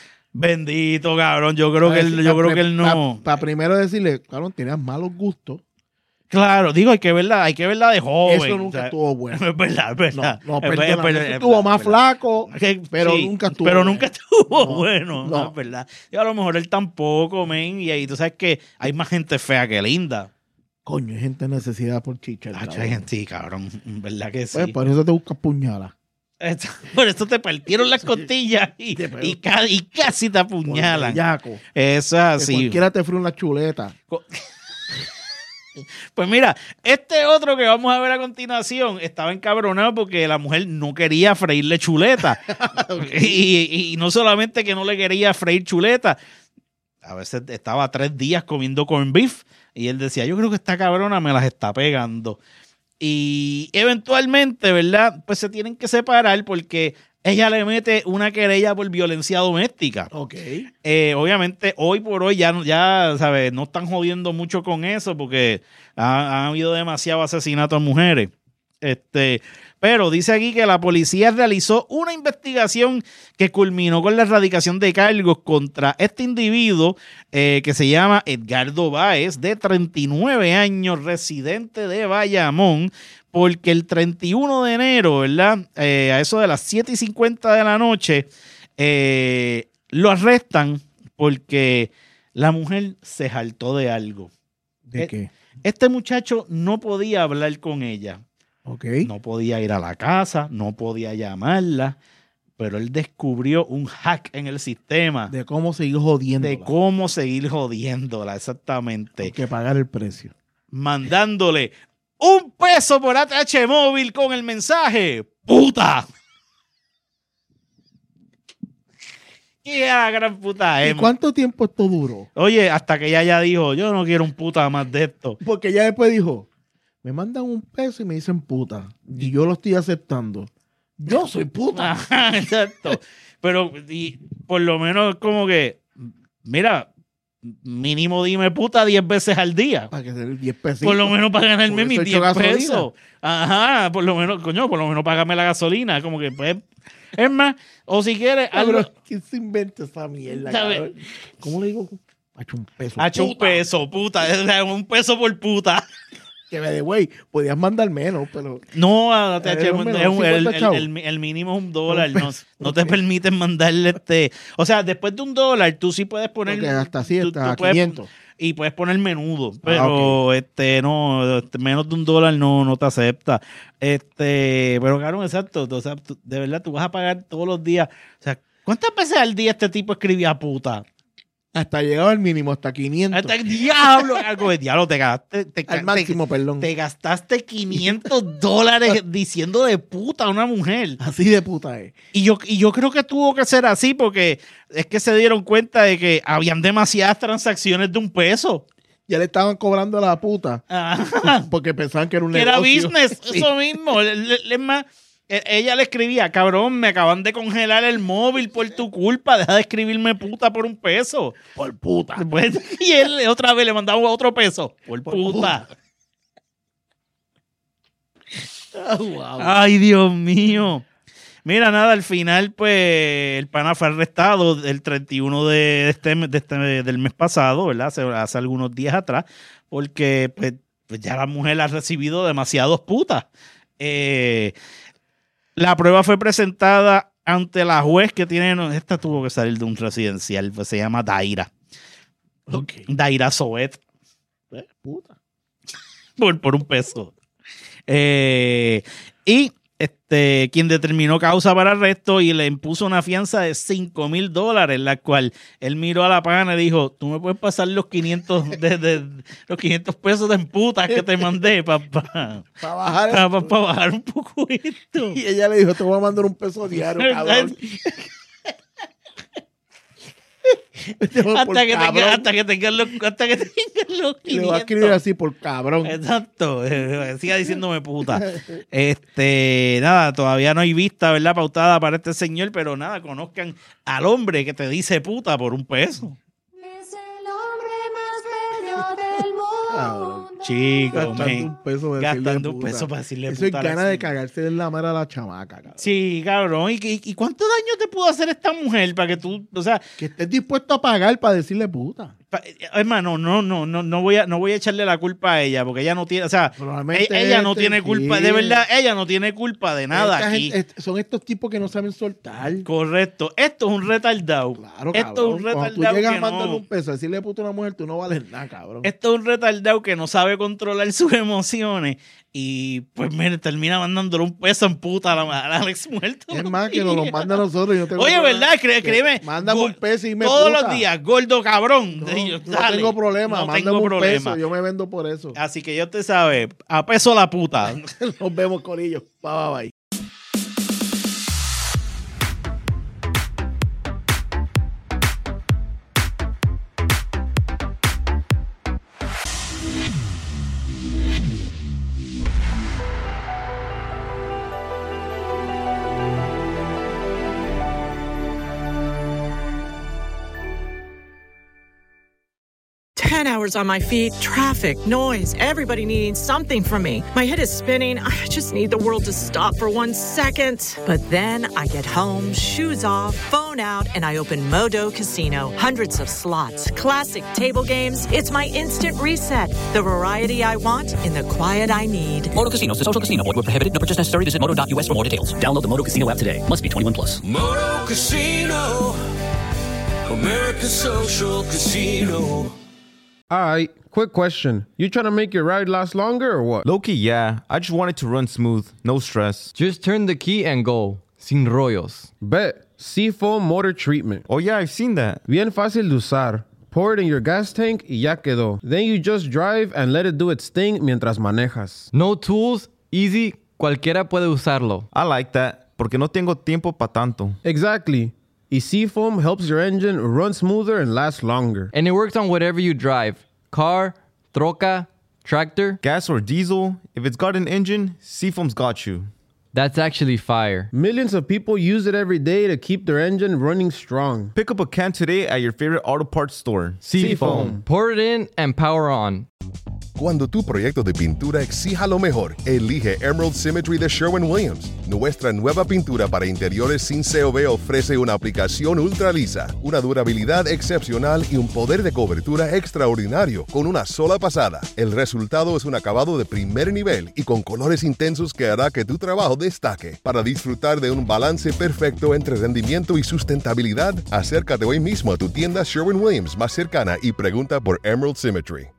Bendito, cabrón. Yo creo que él no. Para primero decirle, cabrón, tenías malos gustos. Claro, digo, hay que verla de joven. Eso nunca estuvo bueno. Es verdad. No, estuvo más flaco, pero sí, nunca estuvo bueno. Nunca estuvo bueno, no es verdad. Y a lo mejor él tampoco, men. Y ahí tú sabes que hay más gente fea que linda. Coño, hay gente en necesidad por chicha. Sí, cabrón. ¿Verdad que sí? Pues por eso te buscas puñalas. Por eso te partieron las costillas y casi te apuñalan. Eso es así. Cualquiera te fríe una chuleta. Pues mira, este otro que vamos a ver a continuación estaba encabronado porque la mujer no quería freírle chuleta. y no solamente que no le quería freír chuleta, a veces estaba 3 días comiendo corned beef y él decía, yo creo que esta cabrona me las está pegando. Y eventualmente, ¿verdad? Pues se tienen que separar porque ella le mete una querella por violencia doméstica. Ok. Obviamente, hoy por hoy ya ¿sabes? No están jodiendo mucho con eso porque ha habido demasiado asesinato a mujeres. Pero dice aquí que la policía realizó una investigación que culminó con la erradicación de cargos contra este individuo que se llama Edgardo Báez, de 39 años, residente de Bayamón, porque el 31 de enero, ¿verdad? A eso de las 7:50 de la noche, lo arrestan porque la mujer se jaltó de algo. ¿De qué? Este muchacho no podía hablar con ella. Okay. No podía ir a la casa, no podía llamarla, pero él descubrió un hack en el sistema. De cómo seguir jodiéndola. De cómo seguir jodiéndola, exactamente. Hay que pagar el precio. Mandándole $1 por ATH móvil con el mensaje ¡puta! ¡Qué gran puta es! ¿Y cuánto tiempo esto duró? Oye, hasta que ella ya dijo, yo no quiero un puta más de esto. Porque ella después dijo, me mandan $1 y me dicen puta. Y yo lo estoy aceptando. Yo soy puta. Ajá, exacto. Pero por lo menos como que, mira, mínimo dime puta 10 veces al día. Para que se den 10 pesos. Por lo menos para ganarme mis 10 gasolina. pesos. Ajá, por lo menos, coño, por lo menos págame la gasolina. Como que, pues, es más, o si quieres... Pero ¿quién se inventa esa mierda? ¿Sabe? ¿Cómo le digo? Ha hecho $1. Ha hecho $1, puta. $1 por puta. Que me de güey, podías mandar menos, pero... No, ATH, el mínimo es $1. No te permiten mandarle O sea, después de $1, tú sí puedes poner... Porque hasta así, hasta tú puedes, 500. Y puedes poner menudo, pero no, menos de $1 no te acepta. Pero claro, exacto. O sea, de verdad, tú vas a pagar todos los días. O sea, ¿cuántas veces al día este tipo escribía puta? Hasta llegaba al mínimo, hasta 500. Hasta el diablo, algo de diablo, te gastaste. Al máximo, perdón. Te gastaste $500 diciendo de puta a una mujer. Así de puta es. Y yo creo que tuvo que ser así porque es que se dieron cuenta de que habían demasiadas transacciones de $1. Ya le estaban cobrando a la puta. Ajá. Porque pensaban que era un que negocio. era business, Sí. eso mismo. Es más, ella le escribía, cabrón, me acaban de congelar el móvil por tu culpa, deja de escribirme puta por $1. Por puta. Pues, y él otra vez le mandaba otro peso por puta. Oh, wow. Ay, Dios mío. Mira, nada, al final, pues, el pana fue arrestado el 31 del mes pasado, ¿verdad? Hace algunos días atrás, porque pues ya la mujer ha recibido demasiados putas. La prueba fue presentada ante la juez que tiene... Esta tuvo que salir de un residencial, pues se llama Daira. Okay. Daira Soet. Puta. Por $1. Y quien determinó causa para arresto y le impuso una fianza de $5,000, la cual él miró a la pana y dijo, tú me puedes pasar los 500 los $500 de emputas que te mandé para bajar un poco esto. Y ella le dijo, te voy a mandar $1 diario, cabrón. hasta que tengan los 500. Le va a escribir así por cabrón. Exacto. Siga diciéndome puta. Nada, todavía no hay vista, ¿verdad? Pautada para este señor, pero nada, conozcan al hombre que te dice puta por $1. Es el hombre más bello del mundo. Chico, Gastando $1 para decirle Eso es puta. ganas de cagarse en la mara a la chamaca, cabrón. Sí, cabrón. ¿Y cuánto daño te pudo hacer esta mujer para que tú, o sea, que estés dispuesto a pagar para decirle puta? Hermano, no voy a echarle la culpa a ella, porque ella no tiene, o sea, ella no tiene culpa, de verdad, ella no tiene culpa de nada aquí. Son estos tipos que no saben soltar. Correcto. Esto es un retardado. Claro, esto cabrón. es un retardado. Cuando tú llegas que a mandarle no, $1 a decirle puta a una mujer, tú no vales nada, cabrón. Esto es un retardado que no sabe controlar sus emociones y pues mira, termina mandándole $1 en puta a la ex muerta. Es más, que nos lo manda a nosotros. Y no tengo Oye, problema. ¿verdad? Créeme. Mándame $1 y me todos puta. los días, gordo cabrón. No Dale, tengo problema. no Mándame tengo $1. problema. Yo me vendo por eso. Así que ya usted sabe, a peso la puta. Nos vemos, corillo. Bye, bye. 10 hours on my feet, traffic, noise, everybody needing something from me. My head is spinning. I just need the world to stop for 1 second. But then I get home, shoes off, phone out, and I open Modo Casino. Hundreds of slots, classic table games. It's my instant reset. The variety I want in the quiet I need. Modo Casino is a social casino. Void where prohibited. No purchase necessary. Visit modo.us for more details. Download the Modo Casino app today. Must be 21 plus. Moto Casino, America's social casino. Alright, quick question. You trying to make your ride last longer or what? Low-key, yeah. I just want it to run smooth. No stress. Just turn the key and go. Sin rollos. Bet. Seafoam motor treatment. Oh yeah, I've seen that. Bien fácil de usar. Pour it in your gas tank y ya quedó. Then you just drive and let it do its thing mientras manejas. No tools, easy, cualquiera puede usarlo. I like that, porque no tengo tiempo pa' tanto. Exactly. Y Seafoam helps your engine run smoother and last longer. And it works on whatever you drive. Car, troca, tractor. Gas or diesel, if it's got an engine, Seafoam's got you. That's actually fire. Millions of people use it every day to keep their engine running strong. Pick up a can today at your favorite auto parts store. Seafoam. Pour it in and power on. Cuando tu proyecto de pintura exija lo mejor, elige Emerald Symmetry de Sherwin-Williams. Nuestra nueva pintura para interiores sin COV ofrece una aplicación ultra lisa, una durabilidad excepcional y un poder de cobertura extraordinario con una sola pasada. El resultado es un acabado de primer nivel y con colores intensos que hará que tu trabajo destaque. Para disfrutar de un balance perfecto entre rendimiento y sustentabilidad, acércate hoy mismo a tu tienda Sherwin-Williams más cercana y pregunta por Emerald Symmetry.